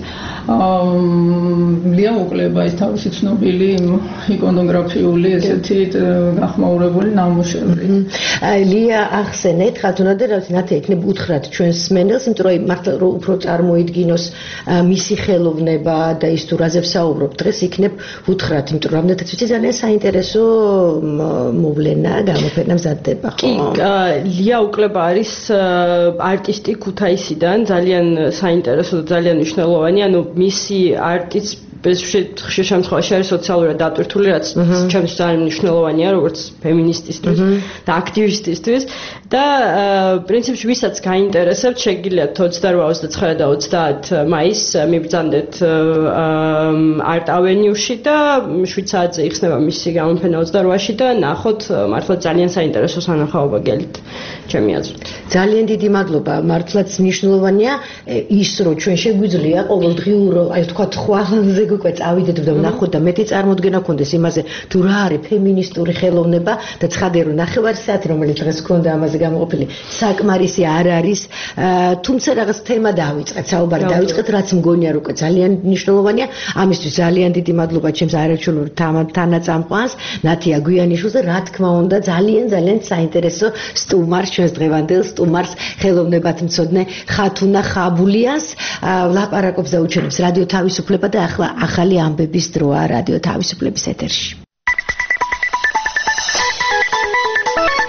ლია უკლება ის თავისი ცნობილი იკონოგრაფიული ესეთი გახმაურებული ნამუშევრი. ლია ახსენეთ, ხათუნა და რაც იქნებ უთხრათ ჩვენს მენელს, იმიტომ რომ მართლა რომ უფრო წარმოიდგინოს მისი ხელოვნება და ის თუ რაზე ვსაუბრობ დღეს იქნებ უთხრათ, იმიტომ რომ რამდენადაც ვიცი ძალიან საინტერესო მოვლენა გამოფენა მზადდება, ხო? ლია უკლება არის არტისტი ქუთაისიდან, ძალიან საინტერესო და ძალიან მნიშვნელოვანი, ანუ მისი არტიც ხშირ შემთხვევაში არის სოციალურად დატვირთული, რაც ჩემთვის ძალიან მნიშვნელოვანია, როგორც ფემინისტისთვის და აქტივისტისთვის და პრინციპში ვისაც გაინტერესებთ, შეგიძლიათ 28, 29 და 30 მაისს მიბრძანდეთ არტ ავენიუში და 7 საათზე იხსნება მისი გამოფენა 28-ში და ნახოთ, მართლა ძალიან საინტერესო სანახაობა გელით ჩემი აზრით. ძალიან დიდი მადლობა, მართლაც მნიშვნელოვანია ის, რომ ჩვენ შეგვიძლია ყოველდღიურ, აი ვთქვათ, ხვალზე უკვე წავიდეთ და ვნახოთ და მეტი წარმოდგენა გქონდეს იმაზე, თუ რა არის ფემინისტური ხელოვნება და ცხადია რომ ნახევარი საათი რომელიც დღეს გქონდა ამაზე გამოყოფილი, საკმარისი არ არის, თუმცა რაღაც თემა დავიწყეთ, საუბარი დავიწყეთ, რაც მგონია რომ უკვე ძალიან მნიშვნელოვანია. ამისთვის ძალიან დიდი მადლობა ჩემს არაჩვეულებრივ თანაწამყვანს, ნათია გვიანიშვილს და რა თქმა უნდა ძალიან საინტერესო სტუმარს, ჩვენს დღევანდელ სტუმარს, ხელოვნებად მცოდნე ხათუნა ხაბულიას, ლაპარაკობს და უჩვენებს რადიო თავისუფლება და ახლა ახალი ამბების დროა რადიო თავისუფლების ეთერში.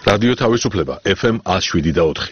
რადიო თავისუფლება FM 107.4.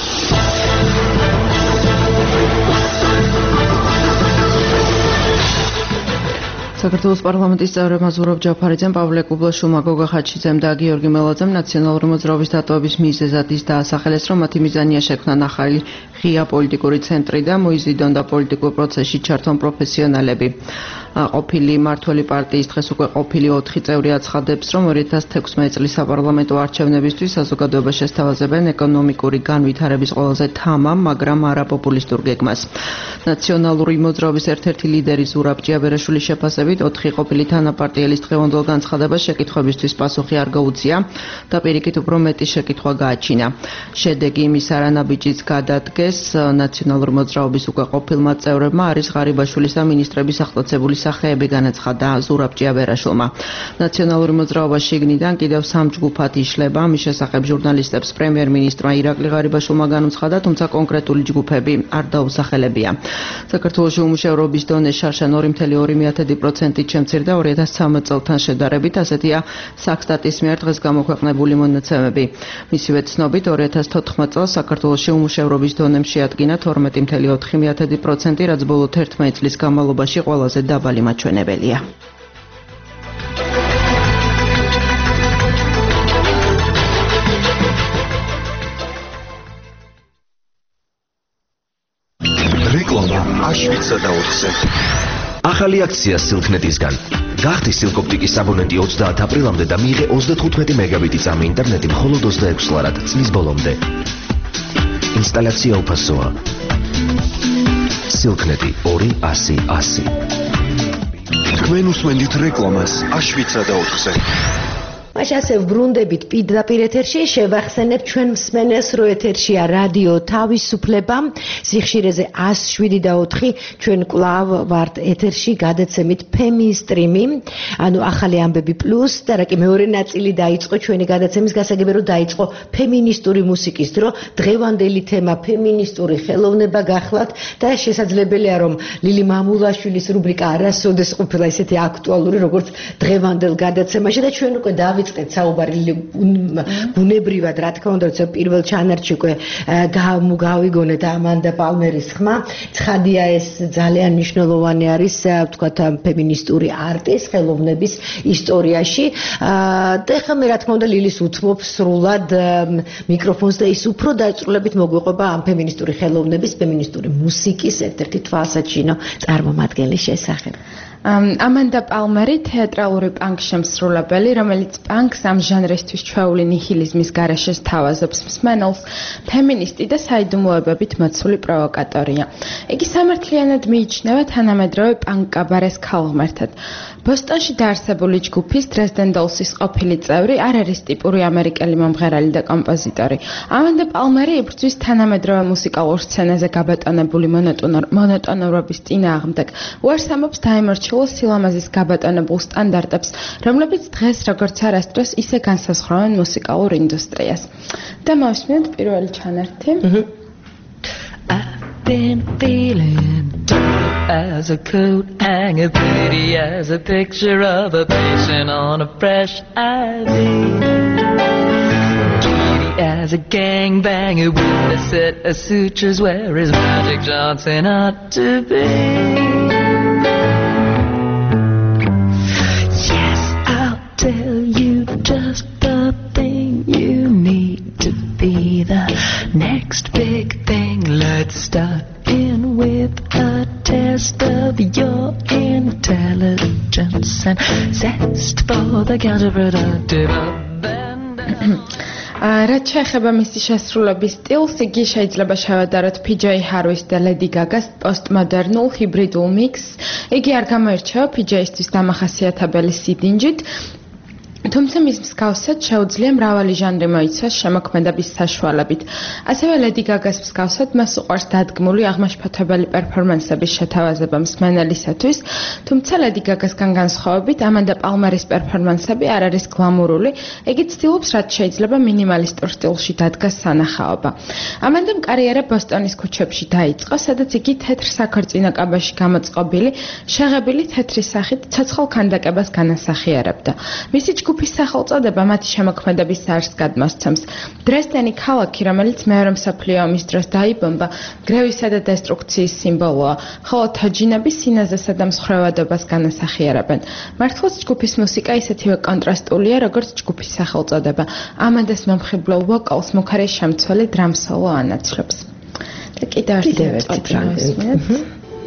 საქართველოს პარლამენტის წევრებმა ზურაბ ჯაფარიძემ, პავლე კუბლაშვილმა, გოგა ხაჩიძემ და გიორგი მელაძემ ნაციონალური მოძრაობის დატოვების მიზეზად ის დაასახელეს, რომ მათი მიზანია შექმნან ახალი ღია პოლიტიკური ცენტრი და მოიზიდონ და პოლიტიკურ პროცესში ჩართონ პროფესიონალები. ყოფილი მმართველი პარტიის დღეს უკვე ყოფილი 4 წევრი აცხადებს, რომ 2016 წლის საპარლამენტო არჩევნებისთვის საზოგადოება შესთავაზებენ ეკონომიკური განვითარების ყველაზე თამამ, მაგრამ არაპოპულისტურ გეგმას. ნაციონალური მოძრაობის ერთ-ერთი ლიდერი ზურაბ ჯიაბერაშვილის შეფასებით 4 ყოფილი თანაპარტიელის დღევანდელ განცხადებას შეკითხვებისთვის პასუხი არ გაუწია და პირიქით უფრო მეტი შეკითხვა გააჩინა. შედეგი იმის არანაბიჯიც გადადგეს ნაციონალური მოძრაობის უკვე ყოფილმა წევრებმა არის ღარიბაშვილის და მინისტრების აღტაცებული სახეები განაცხადა ზურაბ ჯიაბერაშვილმა. ნაციონალური მოძრაობა შიგნიდან კიდევ 3 ჯგუფად იშლება. ამის შესახებ ჟურნალისტებს პრემიერ-მინისტრმა ირაკლი ღარიბაშვილმა განუცხადა, თუმცა კონკრეტული ჯგუფები არ დაუსახელებია. საქართველოში უმუშევრობის დონე შარშან 2.2%-ით შემცირდა 2013 წელთან შედარებით, ასეთია საქსტატის მიერ დღეს გამოქვეყნებული მონაცემები. მისივე ცნობით 2014 წელს საქართველოში უმუშევრობის დონემ შეადგინა 12.4%, რაც ბოლო 11 წლის განმავლობაში ყველაზე დაბალი მაჩვენებელია. რეკლამა აშვიცა და 4-ზე. ახალი აქცია სილქნეტისგან. გახდი სილკოპტიკის აბონენტი 30 აპრილამდე და მიიღე 35 მეგაბიტი წამი ინტერნეტი მხოლოდ 26 ლარად წლის ბოლომდე. ინსტალაცია უფასოა. სილქნეტი 200-100. თქვენ უსმენთ რეკლამას აშვიცა და 4-ზე. მაშ ასე ვბრუნდებით პირდაპირ ეთერში, შევახსენებ ჩვენ მსმენელს, რომ ეთერშია რადიო თავისუფლება, სიხშირეზე 107.4, ჩვენ კვლავ ვართ ეთერში გადაცემით ფემინსტრიმი, ანუ ახალი ამბები პლუს და რა კი მეორე ნაწილი დაიწყო ჩვენი გადაცემის გასაგებია, რომ დაიწყო ფემინისტური მუსიკის დრო, დღევანდელი თემა ფემინისტური ხელოვნება გახლავთ და შესაძლებელია, რომ ლილი მამულაშვილის რუბრიკა არასოდეს ყოფილა ისეთი აქტუალური, როგორც დღევანდელ გადაცემაში და ჩვენ უკვე დავიწყეთ საუბარი ბუნებრივად, რა თქმა უნდა, როცა პირველ ჩანართში უკვე გავიგონეთ ამანდა პალმერის ხმა, ცხადია ეს ძალიან მნიშვნელოვანი არის, ვთქვათ, ფემინისტური არტის, ხელოვნების ისტორიაში. და ახლა მე რა თქმა უნდა ლილის უთმობ სრულად მიკროფონს და ის უფრო დაწვრილებით მოგვიყვება ამ ფემინისტური ხელოვნების, ფემინისტური მუსიკის ერთ-ერთი თვალსაჩინო წარმომადგენლის შესახებ. ამანდა პალმერი თეატრალური პანკ შემსრულებელი, რომელიც პანკს ამ ჟანრისთვის ჩვეული ნიჰილიზმის გარეშე სთავაზობს მსმენელს, ფემინისტი და საიდუმლოებებით მოცული პროვოკატორია. იგი სამართლიანად მიიჩნევა თანამედროვე პანკ კაბარეს ქალღმერთად. ბოსტონში დაარსებული ჯგუფის Dresden Dollsის ყოფილი წევრი არ არის ტიპური ამერიკელი მომღერალი და კომპოზიტორი. ამანდა პალმერი იბრძვის თანამედროვე მუსიკალურ სცენაზე გაბატონებული მონოტონურობის წინააღმდეგ. უარსამობს დაემორჩილა სილამაზის გაბატონებულ სტანდარტებს, რომლებიც დღეს როგორც არასდროს ისე განსაზღვრავენ მუსიკალურ ინდუსტრიას. და მოვისმინოთ პირველი ჩანართი. I've been feeling dark as a coat hanger, pretty as a picture of a patient on a fresh IV. Giddy as a gangbanger with a set of sutures where his Magic Johnson ought to be. Yes, I'll tell you just the thing you need to be the next big thing. Let's start in with a test of your intelligence and zest for the counterproductive abandon. რაც შეეხება მისი შესრულების სტილს, იგი შეიძლება შევადაროთ PJ Harvey და Lady Gaga-ს პოსტმოდერნულ ჰიბრიდულ მიქსს. იგი არ გამოირჩევა PJ-ისთვის დამახასიათებელი სიდინჯით, თუმცა მის მსგავსად შეუძლია მრავალი ჟანრი მოიცვას შემოქმედების საშუალებით. ასევე Lady Gaga-ს მსგავსად მას უყვარს დადგმული აღმაშფოთებელი პერფორმანსების შეთავაზება მსმენელისათვის, თუმცა Lady Gaga-სგან განსხვავებით, ამანდა პალმერის პერფორმანსები არ არის გლამურული, იგი ცდილობს რაც შეიძლება მინიმალისტურ სტილში დადგას სანახაობა. ამანდამ კარიერა ბოსტონის ქუჩებში დაიწყო, სადაც იგი თეთრ საქორწინო კაბაში გამოწყობილი, შეღებილი თეთრი სახით ცოცხალ ქანდაკებას განასახიერებდა. მისი ჯგუფი ჯგუფის სახელწოდება მათი შემოქმედების ზარს გადმოსცემს. დრეზდენი ქალაქი, რომელიც მეორე მსოფლიო ომის დროს დაიბომბა, გრევისა და დესტრუქციის სიმბოლოა, ხოლო თოჯინები სინაზესა და მსხვერპლობას განასახიერებენ. მართლაც ჯგუფის მუსიკა ისეთივე კონტრასტულია, როგორც ჯგუფის სახელწოდება. ამანდეს მომხიბლელ ვოკალს მუქარი შემცველი დრამ სოლო ანაცვლებს. და კიდევ ერთი ფრაგმენტი.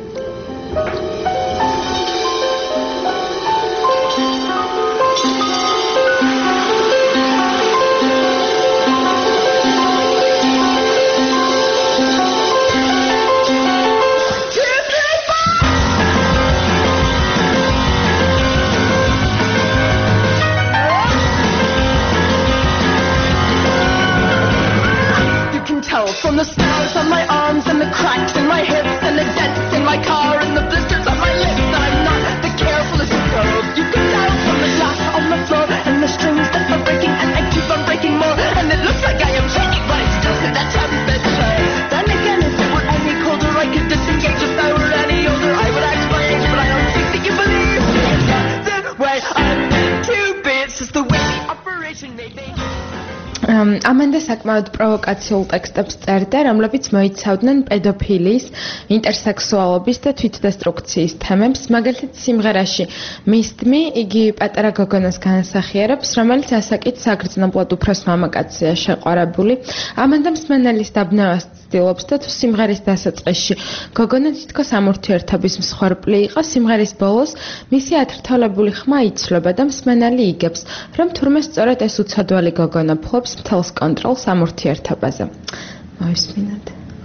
From the scars on my arms and the cracks in my hips and the dents in my car and the blisters on my lips, I'm not the carefulest of girls. You can tell from the glass on the floor and the strings that are breaking, and I keep on breaking more, and it looks like I am shaking, but it's just that temperature. Then again, if it were any colder, I could disengage. If I were any older, I would act my age, but I don't think that you believe me. The way I'm meant to be, it's just the way the operation may be. ამანდა საკმაოდ პროვოკაციულ ტექსტებს წერდა, რომლებიც მოიცავდნენ პედოფილიის, ინტერსექსუალობის და თვითდესტრუქციის თემებს. მაგალითად, სიმღერაში მისტმი იგი პატარა გოგონას განასახიერებს, რომელიც ასაკით საგრძნობლად უფროს მამაკაცია შეყვარებული. ამანდა მსმენელის დაბნევას ცდილობს და თუ სიმღერის დასაწყისში გოგონა თითქოს ამ ურთიერთობის მსხვერპლი იყო, სიმღერის ბოლოს მისი ათრთოლებული ხმა იცვლება და მსმენელი იგებს, რომ თურმე სწორედ ეს უცოდველი გოგონა ფლობს მთელს კონტროლს ამ ურთიერთობაზე. მოისმინოთ.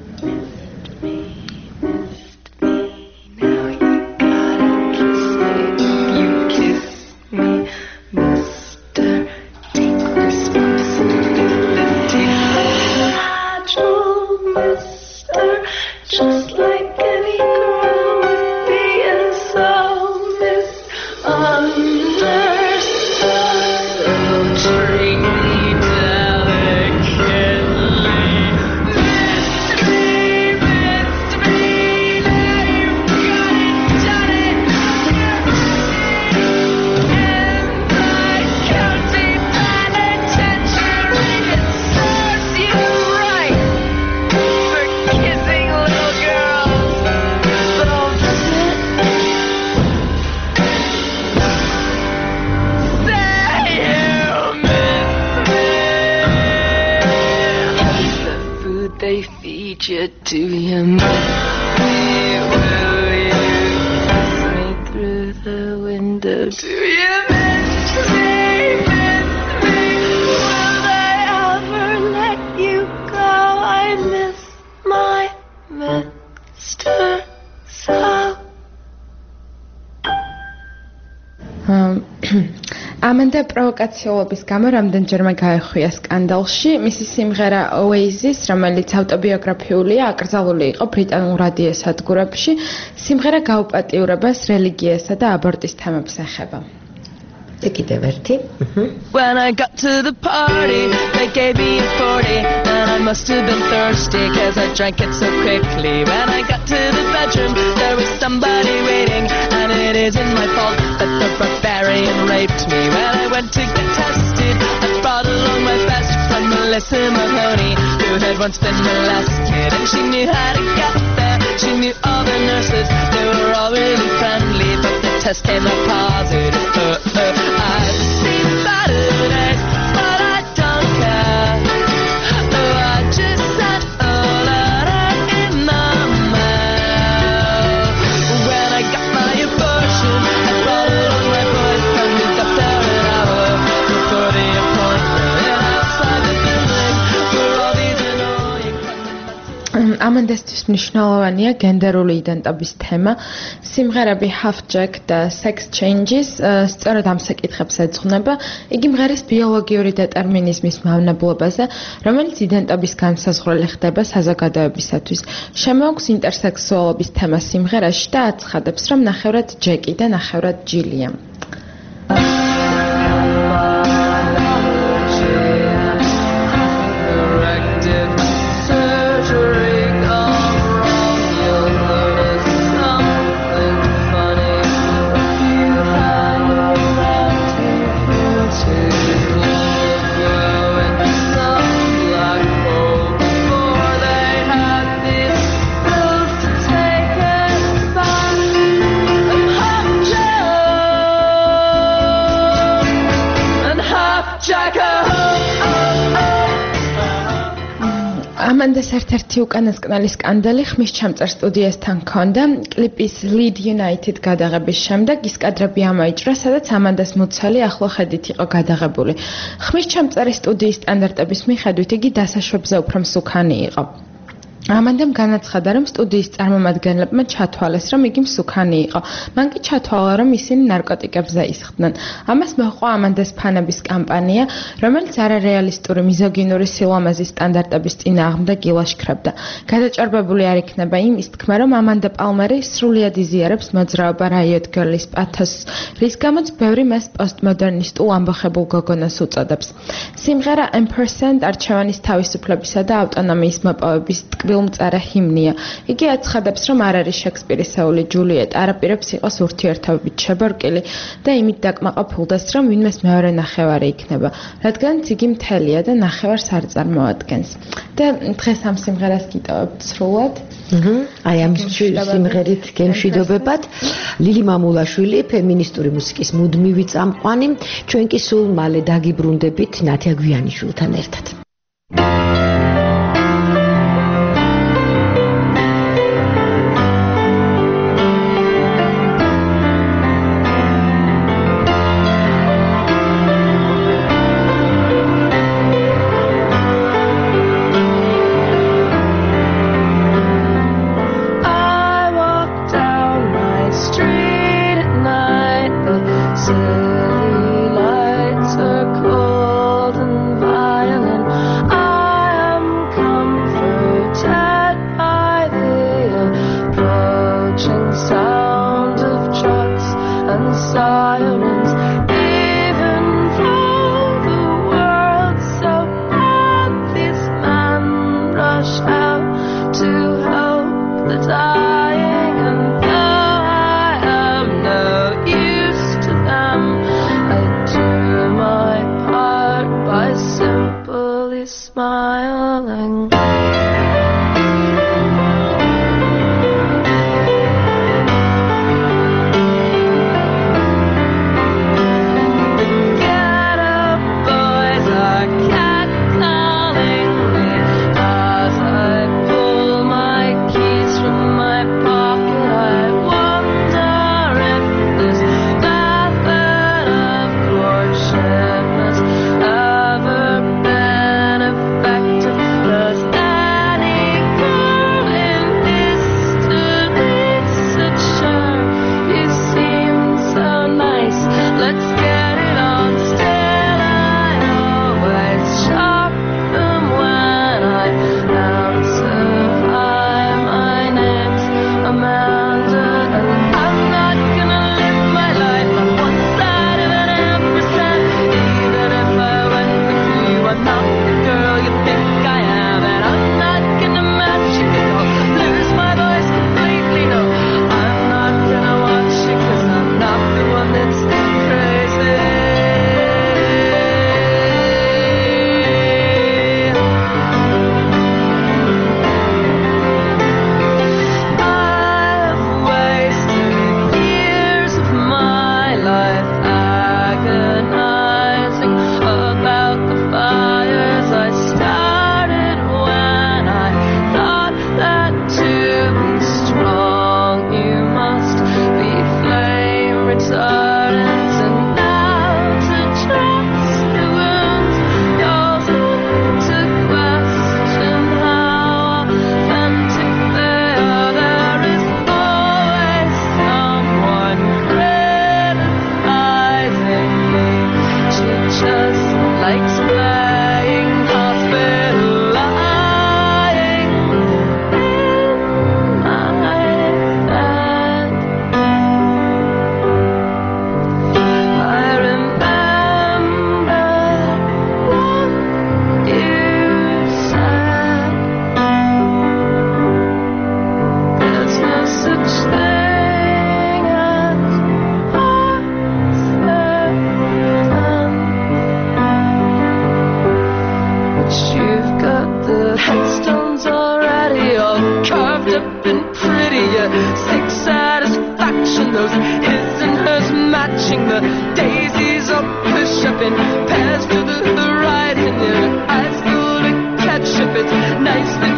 Just like any girl would be, and so misunderstood. Oh, treat me delicately. Missed me, now you've got it, done it. And I county penitentiary, it serves you right for kissing little girls. But I'll visit. Say you miss me. Is the food they feed you? Do you miss me? Will you kiss me through the window? Do you miss me? Miss me? Will they ever let you go? I miss my Mr. So. ამანდა პროვოკაციულობის გამო რამდენჯერმე გაეხვია სკანდალში. მისი სიმღერა Oasis, რომელიც ავტობიოგრაფიულია, აკრძალული იყო ბრიტანულ რადიო სადგურებში. სიმღერა გაუპატიურებას რელიგიასა და აბორტის თემებს ეხება. და კიდევ ერთი. When I got to the party, they gave me a 40, and I must have been thirsty, cause I drank it so quickly. When I got to the bedroom, there was somebody waiting, and it isn't my fault that the barbarian raped me. When I went to get tested, I brought along my best friend Melissa Mahoney, who had once been molested, and she knew how to get there. She knew all the nurses, they were all really friendly, but the test came up positive. I've seen better days, but I don't care. I just said all of it in my mouth. When I got my abortion, I brought along my boyfriend. We got there an hour before the appointment, and outside the building were all these annoying ამანდასთვის მნიშვნელოვანია გენდერული იდენტობის თემა. სიმღერები Half Jack და Sex Changes სწორედ ამ საკითხებს ეძღვნება. იგი მღერის ბიოლოგიური დეტერმინიზმის მავნებლობაზე, რომელიც იდენტობის განსაზღვრელი ხდება საზოგადოებისათვის. შემოაქვს ინტერსექსუალობის თემა სიმღერაში და აცხადებს, რომ ნახევრად ჯეკი და ნახევრად ჯილია. to ამანდას ერთ-ერთი უკანასკნელი სკანდალი ხმის ჩამწერ სტუდიასთან ჰქონდა. კლიპის Lead United გადაღების შემდეგ ის კადრები ამოიჭრა, სადაც ამანდას მუცელი ახლო ხედით იყო გადაღებული. ხმის ჩამწერი სტუდიის სტანდარტების მიხედვით იგი დასაშვებზე უფრო მსუქანი იყო. ამანდამ განაცხადა, რომ სტუდიის წარმომადგენლებმა ჩათვალეს, რომ იგი მსუქანი იყო. მან კი ჩათვალა, რომ ისინი ნარკოტიკებზე ისხდნენ. ამას მოჰყვა ამანდას ფანების კამპანია, რომელიც არარეალისტური მიზოგინური სილამაზის სტანდარტების წინააღმდეგ ილაშქრებდა. გადაჭარბებული არ იქნება იმის თქმა, რომ ამანდა პალმერი სრულიად იზიარებს მოძრაობა Riot Girl-ის პათოსს, რის გამოც ბევრი მას პოსტმოდერნისტულ ამბოხებულ გოგონას უწოდებს. სიმღერა Ampersand არჩევანის თავისუფლებისა და ავტონომიის მოპოვების მწარე ჰიმნია. იგი აცხადებს, რომ არ არის შექსპირისეული ჯულიეტ, არაპირებს იყოს ურთიერთობით შებორკილი და იმით დაკმაყოფილდეს, რომ ვინმეს მეორე ნახევარი იქნება, რადგანაც იგი მთელია და ნახევარს არ წარმოადგენს. და დღეს ამ სიმღერას გიტოვებთ სრულად. აი ამ სიმღერით გემშვიდობებად. ლილი მამულაშვილი, ფემინისტური მუსიკის მუდმივი წამყვანი, ჩვენ კი სულ მალე დაგიბრუნდებით ნათია გვიანიშვილთან ერთად. those his and hers matching, the daisies are push-upping, pairs to the right, and your eyes full to catch up. It's nice that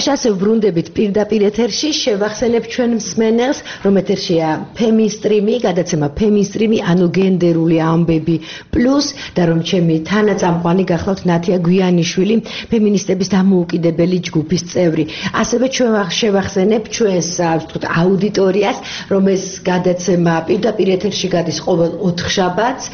ამაში ასე ბრუნდებით პირდაპირ ეთერში შევახსენებ ჩვენ მსმენელს, რომ ეთერშია ფემინსტრიმი, გადაცემა ფემინსტრიმი, ანუ გენდერული ამბები პლუს და რომ ჩემი თანაწამყვანი გახლავთ ნათია გვიანიშვილი, ფემინისტების დამოუკიდებელი ჯგუფის წევრი. ასევე ჩვენ შევახსენებ ჩვენს ვთქვათ აუდიტორიას, რომ ეს გადაცემა პირდაპირ ეთერში გადის ყოველ 4 შაბათს,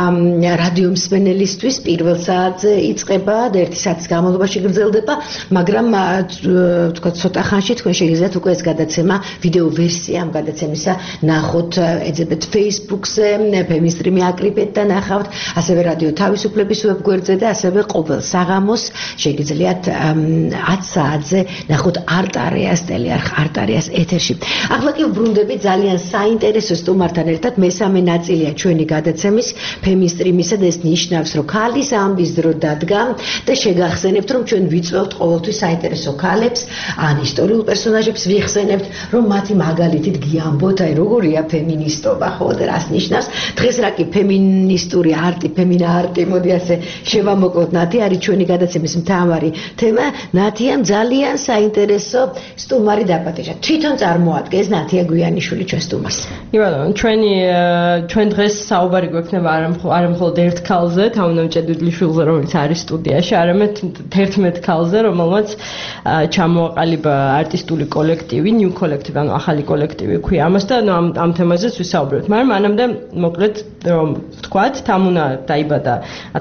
რადიო მსმენელისთვის პირველ საათზე იწყება და 1 საათის განმავლობაში გრძელდება, მაგრამ ვთქვათ ცოტა ხანში თქვენ შეგიძლიათ უკვე ეს გადაცემა ვიდეო ვერსია ამ გადაცემისა ნახოთ, ეძებეთ Facebook-ზე, ფემინსტრიმი აკრიბეთ და ნახავთ, ასევე რადიო თავისუფლების ვებგვერდზე და ასევე ყოველ საღამოს შეგიძლიათ 10 საათზე ნახოთ არტარიას ტელეარხ არტარიას ეთერში. ახლა კი ვბრუნდები ძალიან საინტერესო სტუმართან ერთად, მესამე ნაწილია ჩვენი გადაცემის ფემინსტრიმისა და ეს ნიშნავს, რომ ქალის ამბის დრო დადგა და შეგახსენებთ, რომ ჩვენ ვიწვევთ ყოველთვის საინტერესო ქალებს, ან ისტორიულ პერსონაჟებს ვიხსენებთ, რომ მათი მაგალითით გიამბოთ, აი როგორია ფემინისტობა, ხო და რას ნიშნავს. დღეს რა კი ფემინისტური არტი, ფემინა არტი, მოდი ასე შევამოკლოთ, ნათი არის ჩვენი გადაცემის მთავარი თემა. ნათიამ ძალიან საინტერესო სტუმარი დაპატიჟა. თვითონ წარმოადგენს ნათია გვიანიშვილი ჩვენ სტუმარს. იბალო, ჩვენ დღეს საუბარი გვექნება არა მხოლოდ ერთ ქალზე, თამუნამ ჭედვიდლიშვილზე, რომელიც არის სტუდიაში, არამედ 11 ქალზე, რომელმაც ჩამოაყალიბა არტისტული კოლექტივი, new collective, ანუ ახალი კოლექტივი ქვია ამას და ამ თემაზეც ვისაუბრებთ. მაგრამ მანამდე მოკლედ რომ ვთქვათ, თამუნა დაიბადა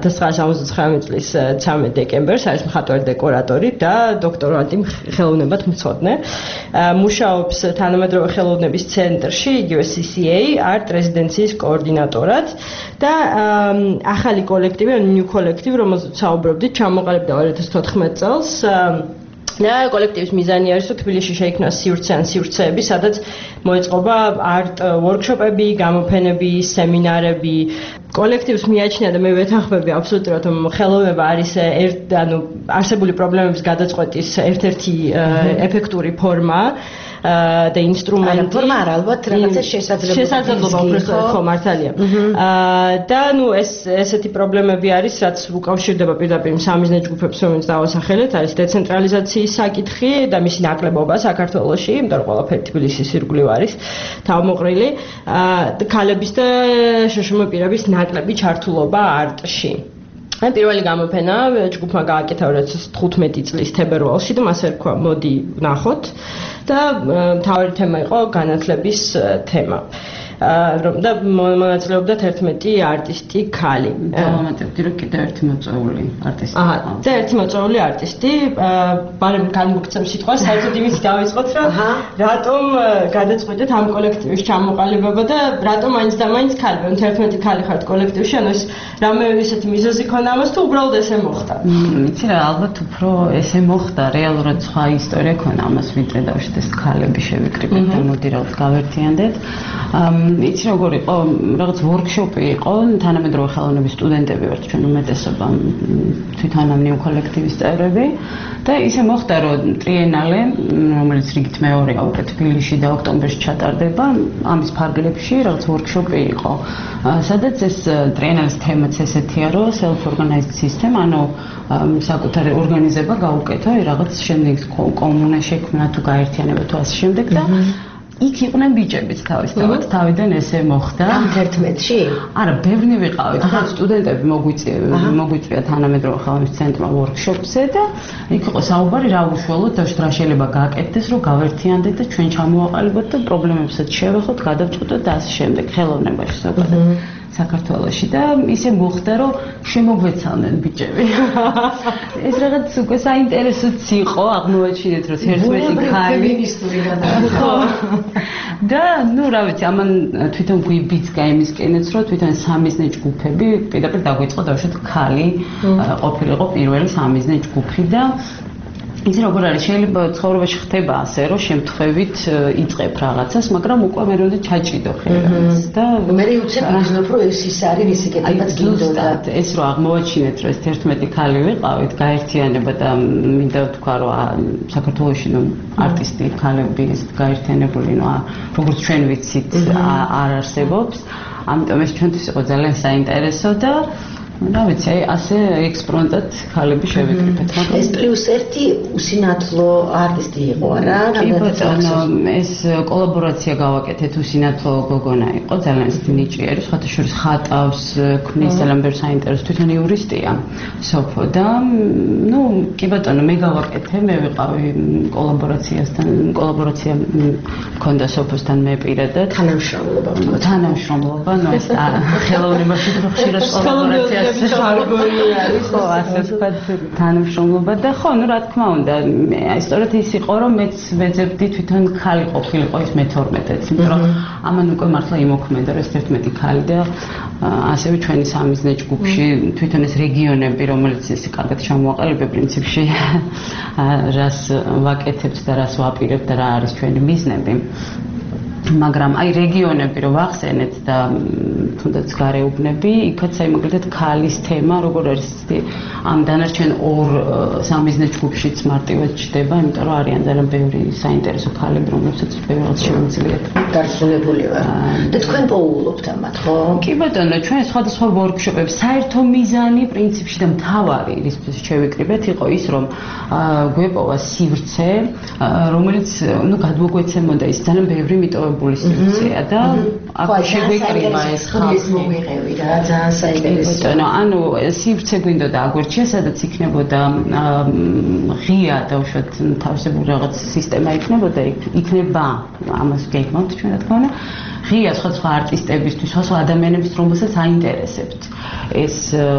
1979 წლის 13 დეკემბერს, არის მხატვარი დეკორატორი და დოქტორანტი ხელოვნებად მცოდნე. მუშაობს თანამედროვე ხელოვნების ცენტრში, იგივე CCA, art რეზიდენციის კოორდინატორად და ახალი კოლექტივი, new collective, რომელზეც საუბრობდით, ჩამოყალიბდა 2014 წელს. და კოლექტივის მიზანი არის, რომ თბილისში შეიქმნას სივრცე ან სივრცეები, სადაც მოეწყობა art workshop-ები, გამოფენები, სემინარები. კოლექტივს მიაჩნია და მე ვეთანხმები აბსოლუტურად, რომ ხელოვნება არის ანუ არსებული პრობლემების გადაწყვეტის ერთ-ერთი ეფექტური ფორმა. და ინსტრუმენტი ფორმა არა, ალბათ რაღაცა შესაძლებლობა უფრო ხო მართალია. და ნუ ესეთი პრობლემები არის, რაც უკავშირდება პირდაპირ სამიზნე ჯგუფებს, რომელიც დავასახელეთ, არის დეცენტრალიზაციის საკითხი და მისი ნაკლებობა საქართველოში, იმიტომ რომ ყველაფერი თბილისის ირგვლივ არის თავმოყრილი, ქალების და შშმ პირების ნაკლები ჩართულობა არტში. პირველი გამოფენა ჯგუფმა გააკეთა 2015 წლის თებერვალში და მას ერქვა მოდი ვნახოთ და მთავარი თემა იყო განათლების თემა. და მონაწილეობდა 11 არტისტი ქალი. დავამატებდი, რომ კიდევ ერთი მოწვეული არტისტი. და ერთი მოწვეული არტისტი, მაგრამ განმოგცემ სიტყვას, საერთოდ იმით დავიწყოთ, რომ რატომ გადაწყვეტეთ ამ კოლექტივის ჩამოყალიბება და რატომ მაინც და მაინც ქალი, 11 ქალი ხართ კოლექტივში, ანუ ეს რამე ისეთი მიზეზი ქონა ამას თუ უბრალოდ ესე მოხდა? იცი რა, ალბათ უფრო ესე მოხდა, რეალურად სხვა ისტორია ქონა ამას, ვიდრე დავშეთეს ქალები შევიკრიბეთ და მოდი რაღაც გავერთიანდეთ. იცი როგორ იყო, რაღაც ვორქშოპი იყო, თანამედროვე ხელოვნების სტუდენტები ვართ ჩვენ უმეტესობა, თვითონ ამ new collective-ის წევრები და ისე მოხდა, რომ ტრიენალე, რომელიც რიგით მეორეა უკვე თბილისში და ოქტომბერში ჩატარდება, ამის ფარგლებში რაღაც ვორქშოპი იყო, სადაც ეს ტრიენალის თემაც ესეთია, რომ self-organized system, ანუ საკუთარი ორგანიზება გაუკეთო, რაღაც შემდეგ კომუნა შექმნა თუ გაერთიანება თუ ასე შემდეგ და იქ იყვნენ ბიჭებიც თავისთავად, თავიდან ესე მოხდა. ამ 11-ში? არა, ბევრი ვიყავით, და სტუდენტები მოგვიწვია თანამედროვე ხელოვნების ცენტრმა ვორქშოპზე და იქ იყო საუბარი რა უშუალოდ დავშოთ რა შეიძლება გააკეთდეს, რომ გავერთიანდეთ და ჩვენ ჩამოვაყალიბოთ და პრობლემებსაც შევეხოთ, გადავწყვეტოთ და ასე შემდეგ ხელოვნებაში ზოგადად. საქართველოში და ისე მოხდა, რომ შემოგვეცალნენ ბიჭები. ეს რაღაც უკვე საინტერესოც იყო, აღმოაჩინეთ, რომ 11 ქალი ფემინისტური გადაიხო. და ნუ რა ვიცი, ამან თვითონ გვიბიძგა იმისკენაც, რომ თვითონ სამიზნე ჯგუფები პირდაპირ დაგვიწყო დავშოთ ქალი ყოფილიყო პირველი სამიზნე ჯგუფი და იცი როგორ არის, შეიძლება ცხოვრებაში ხდება ასე, რომ შემთხვევით იწყებ რაღაცას, მაგრამ უკვე მე როდი ჩაჭიდო ხელს და მე უცებ იგრძნობ, რომ ეს ის არის, ისი კეთებაც გინდოდა. ეს რომ აღმოაჩინეთ, რომ ეს 11 ქალი ვიყავით, გაერთიანება და მინდა ვთქვა, რომ საქართველოში ნუ არტისტი ქალები გაერთიანებული, ნუ როგორც ჩვენ ვიცით, არ არსებობს. ამიტომ ეს ჩვენთვის იყო ძალიან საინტერესო და რა ვიცი, აი ასე ექსპრომტად ქალები შევიკრიბეთ. ეს +1 usinathlo artisti იყო რა? კი ბატონო, ეს კოლაბორაცია გავაკეთეთ, usinathlo გოგონა იყო, ძალიან ისეთი ნიჭიერი, სხვათა შორის ხატავს, ქმნის ძალიან ბევრ საინტერესო, თვითონ იურისტია, სოფო და ნუ კი ბატონო, მე გავაკეთე, მე ვიყავი კოლაბორაცია მქონდა სოფოსთან მე პირადად. თანამშრომლობა, ნუ ეს ხელოვნებაში ხშირად კოლაბორაცია ხო, ასე ვთქვათ, თანამშრომლობა და ხო, ნუ რა თქმა უნდა, აი სწორედ ის იყო, რომ მეც ვეძებდი თვითონ ქალი ყოფილიყო ის მე-12-იც, იმიტომ რომ ამან უკვე მართლა იმოქმედა ეს 11 ქალი და ასევე ჩვენი სამიზნე ჯგუფში თვითონ ეს რეგიონები, რომელიც ეს კარგად ჩამოაყალიბე პრინციპში რას ვაკეთებთ და რას ვაპირებთ და რა არის ჩვენი მიზნები. მაგრამ აი რეგიონები რო ვახსენეთ და თუნდაც გარეუბნები, იქაც აი მაგალითად ქალის თემა როგორ არის ამ დანარჩენ ორ სამიზნე ჯგუფშიც მარტივად ჩდება, იმიტომ რომ არიან ძალიან ბევრი საინტერესო ქალები, რომლებსაც ბევრი რაღაც შემიძლიათ დასრულებული ვარ. და თქვენ პოულობთ ამათ, ხო? კი ბატონო, ჩვენ სხვადასხვა ვორქშოპებს საერთო მიზანი პრინციპში და მთავარი რისთვის შევიკრიბეთ იყო ის, რომ გვეპოვა სივრცე, რომელიც ნუ გადმოგვეცემოდა ის ძალიან ბევრი მიტოვებული სივრცეა და აქ შეგვეკრიბა ეს ხალხი. მოვიღევი რა, ძალიან საინტერესო. ბატონო, ანუ სივრცე გვინდოდა აგვერჩია, სადაც იქნებოდა ღია და უშუალოდ თავისებური რაღაც სისტემა იქნებოდა, იქნება ამას გეგმავთ ჩვენ რა თქმა უნდა. ღია სხვადასხვა არტისტებისთვის, სხვადასხვა ადამიანებისთვის, რომელსაც აინტერესებთ ეს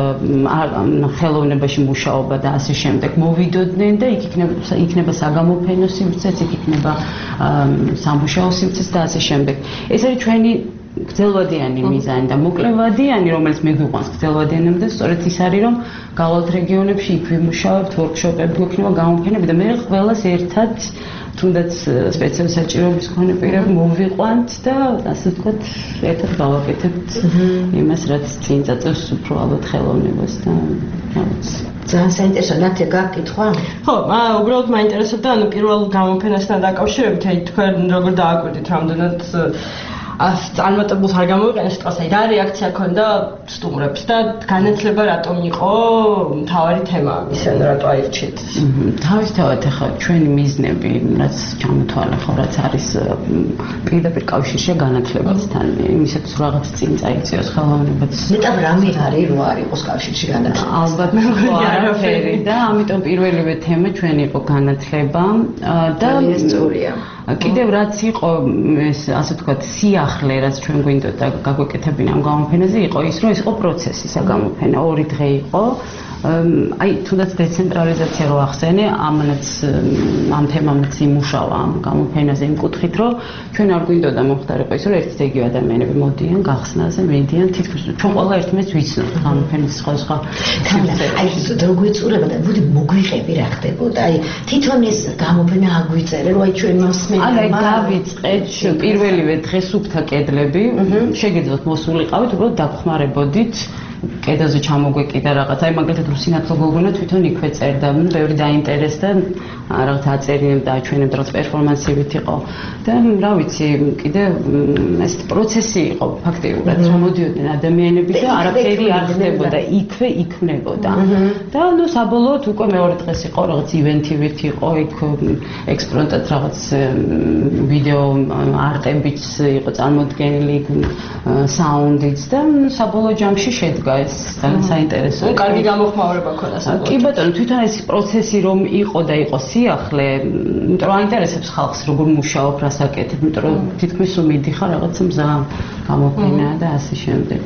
ხელოვნებაში მუშაობა და ასე შემდეგ მოვიდოდნენ და იქ იქნება საგამოფენო სივრცეც, იქ იქნება სამუშაო სივრცეც და ასე შემდეგ. ეს არის ჩვენი გრძელვადიანი მიზანი და მოკლევადიანი, რომელიც მე გვიყვანს გრძელვადიანამდე, სწორედ ის არის, რომ გავალთ რეგიონებში იქ ვიმუშავებთ, ვორქშოპები გვექნება, გამოფენები და მე ყველას ერთად თუნდაც სპეციალური საჭიროების მქონე პირები მოვიყვანთ და ასე ვთქვათ, ერთად გავაკეთებთ იმას, რაც წინ წაწევს უფრო ალბათ ხელოვნებას და რა ვიცი. ძალიან საინტერესო, ნათია გაკითხვა? ხო, უბრალოდ მაინტერესებდა, ანუ პირველ გამოფენასთან დაკავშირებით, აი თქვენ როგორ დააკვირდით, რამდენად წარმატებულს არ გამოვიყენეთ სიტყვას, აი რა რეაქცია ქონდა სტუმრებს და განათლება რატომ იყო მთავარი თემა ამისა, რატო აირჩიეთ? თავისთავად ახლა ჩვენი მიზნები, რაც ჩამოთვალე ხო, რაც არის პირდაპირ კავშირში განათლებასთან, იმისათვის რაღაც წინ წაიწიოს ხელოვნებაც. მეტად რამე არის, რო არ იყოს კავშირში განათლება? ალბათ არაფერი და ამიტომ პირველივე თემა ჩვენი იყო განათლება და სწორია. კიდევ რაც იყო ეს ასე ვთქვათ სიახლე, რაც ჩვენ გვინდოდა გაგვეკეთებინა ამ გამოფენაზე, იყო ის, რომ ეს იყო პროცესი საგამოფენა, 2 დღე იყო. აი თუნდაც დეცენტრალიზაცია რო ახსენე, ამანაც ამ თემამაც იმუშავა ამ გამოფენაზე იმ კუთხით, რომ ჩვენ არ გვინდოდა მომხდარიყო ის, რომ ერთ იგივე ადამიანები მოდიან გახსნაზე, მიდიან, თითქოს ჩვენ ყველა ერთმანეთს ვიცნობთ გამოფენის სხვადასხვა თემები. აი რო გვეწურება და მოდი მოგვიღები რა ხდებოდა. აი თვითონ ეს გამოფენა აგვიწერე, რომ აი ჩვენ მოსმენთ. აი დავიწყეთ პირველივე დღეს სუფთა კედლები, შეგეძლოთ მოსულიყავით, უბრალოდ დაგხმარებოდით კედელზე ჩამოგვეკიდა რაღაც. აი მაგალითად usinathlo გოგონა თვითონ იქვე წერდა, ბევრი დაინტერესდა, რაღაც აწერინებდა, აჩვენებდა, რაღაც პერფორმანსივით იყო. და რა ვიცი, კიდე ეს პროცესი იყო ფაქტიურად, რომ მოდიოდნენ ადამიანები და არაფერი არ ხდებოდა, იქვე იქნებოდა. და ნუ საბოლოოდ უკვე მეორე დღეს იყო რაღაც ივენთივით იყო, იქ ექსპრომტად რაღაც ვიდეო არტებიც იყო წარმოდგენილი, საუნდიც და საბოლოო ჯამში შედგა ეს ძალიან საინტერესო. კარგი გამოხმაურება ქონდა საბოლოოდ. კი ბატონო, თვითონ ეს პროცესი რომ იყო და იყო სიახლე, იმიტომ რომ აინტერესებს ხალხს როგორ მუშაობ, რას აკეთებ, იმიტომ რომ თითქმის მიდიხარ რაღაცა მზა გამოფენა და ასე შემდეგ.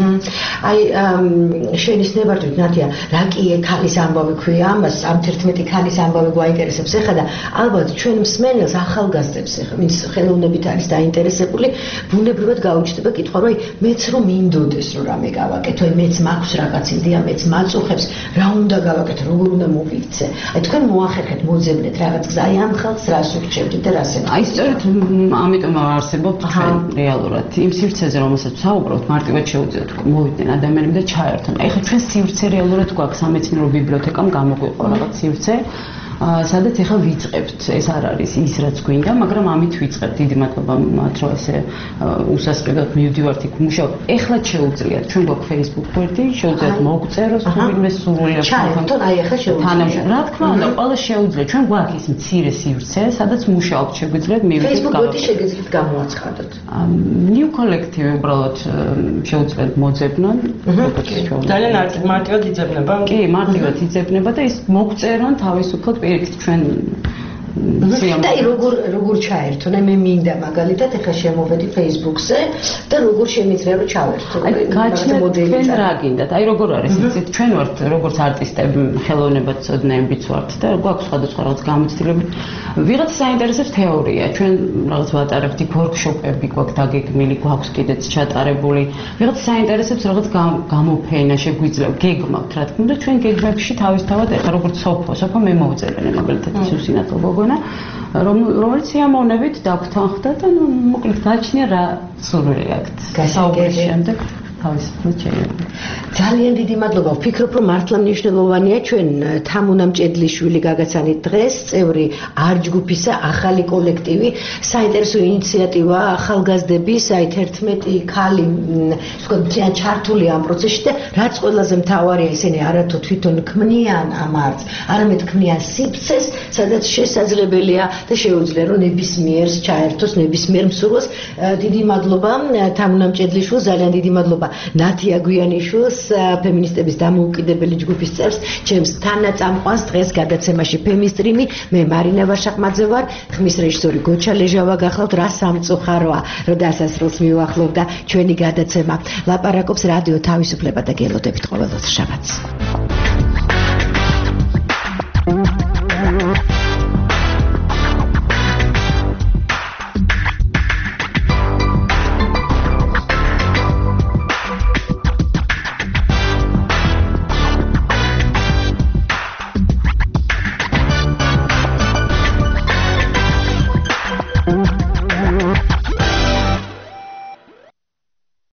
აი შენის ნებართვით ნათია, რა კი ქალის ამბავი ქვია ამას, ამ 11 ქალის ამბავი გვაინტერესებს ახლა და ალბათ ჩვენ მსმენელს ახალგაზრდებს ახლა, ვინც ხელოვნებით არის დაინტერესებული, ბუნებრივად გაუჩნდება კითხვა, რომ აი მეც რომ მინდოდეს რომ რამე გავაკეთო, მეც მაქვს რაღაც იდეა, მეც მაწუხებს, რა უნდა გავაკეთო, როგორ უნდა მოვიქცე. აი თქვენ მოახერხეთ, მოძებნეთ რაღაც გზა, აი ამ ხალხს რას ურჩევთ და რას ემხრობთ? აი სწორედ ამიტომ არსებობ ჩვენ რეალურად იმ სივრცეზე, რომელსაც ვსაუბრობთ, მარტივად შეუძლიათ მოვიდნენ ადამიანები და ჩაერთონ. აი ხა ჩვენ სივრცე რეალურად გვაქვს სამეცნიერო ბიბლიოთეკამ გამოგვიყო რაღაც სივრცე. სადაც ეხლა ვიწყებთ, ეს არ არის ის რაც გვინდა, მაგრამ ამით ვიწყებთ. დიდი მადლობა მათ რომ ესე უსასყიდოდ მივდივართ იქ მუშაობ. ეხლა შეუძლიათ, ჩვენ გვაქვს Facebook გვერდი, შეუძლიათ მოგწეროს თურმე სურვილებს. ჩაერთონ, აი ახლა შეუძლიათ. რა თქმა უნდა, ყველა შეუძლია. ჩვენ გვაქვს ის მცირე სივრცე, სადაც მუშაობთ, შეგვიძლიათ მივიდეთ. Facebook გვერდი შეგიძლიათ გამოაცხადოთ. New collective უბრალოდ შეუძლიათ მოძებნონ. ძალიან მარტივად იძებნება. კი, მარტივად იძებნება და ის მოგწერონ თავისუფლად პირიქით ჩვენ და როგორ ჩაერთონ? მე მინდა მაგალითად ეხლა შემოვედი Facebook-ზე და როგორ შემიძლია რომ ჩავერთო? გაჩნდეთ თქვენ რა გინდათ? აი როგორ არის იცით? ჩვენ ვართ როგორც არტისტები, ხელოვნებაცოდნეებიც ვართ და გვაქვს სხვადასხვა რაღაც გამოცდილები. ვიღაც საინტერესებს თეორია. ჩვენ რაღაც ვატარებთ იქ ვორქშოპები, გვაქვს დაგეგმილი, გვაქვს კიდეც ჩატარებული. ვიღაც საინტერესებს რაღაც გამოფენა, შეგვიძლია გეგმავთ, რა თქმა უნდა, ჩვენ გეგმებში თავისთავად ეხლა როგორც სოფო მე მოვწერენ მაგალითად სუსინათო რომელიც სიამოვნებით დაგვთანხმდა და მოკლედ გაჩნია რა სურვილი აქვთ. საუბრის შემდეგ თავისუფლად შეიძლება. ძალიან დიდი მადლობა. ვფიქრობ, რომ მართლა მნიშვნელოვანია ჩვენ თამუნა მჭედლიშვილი გაგაცანით დღეს, წევრი არჯგუფისა, ახალი კოლექტივი, საინტერესო ინიციატივა ახალგაზრდების, აი 11 ქალი, თქვა ძალიან ჩართული ამ პროცესში და რაც ყველაზე მთავარია, ისინი არათუ თვითონ ქმნიან ამ არტს, არამედ ქმნიან სივრცეს, სადაც შესაძლებელია და შეუძლია რომ ნებისმიერს ჩაერთოს, ნებისმიერ მსურველს. დიდი მადლობა თამუნა მჭედლიშვილს, ძალიან დიდი მადლობა ნათია გვიანიშვილს, ფემინისტების დამოუკიდებელი ჯგუფის წევრს, ჩემს თანაწამყვანს დღეს გადაცემაში ფემისტრიმი, მე მარინა ვაშაყმაძე ვარ, ხმის რეჟისორი გოჩა ლეჟავა გახლავთ, რა სამწუხაროა, რომ დასასრულს მივახლოვდა ჩვენი გადაცემა. ლაპარაკობს რადიო თავისუფლება და გელოდებით ყოველდღე შაბათს.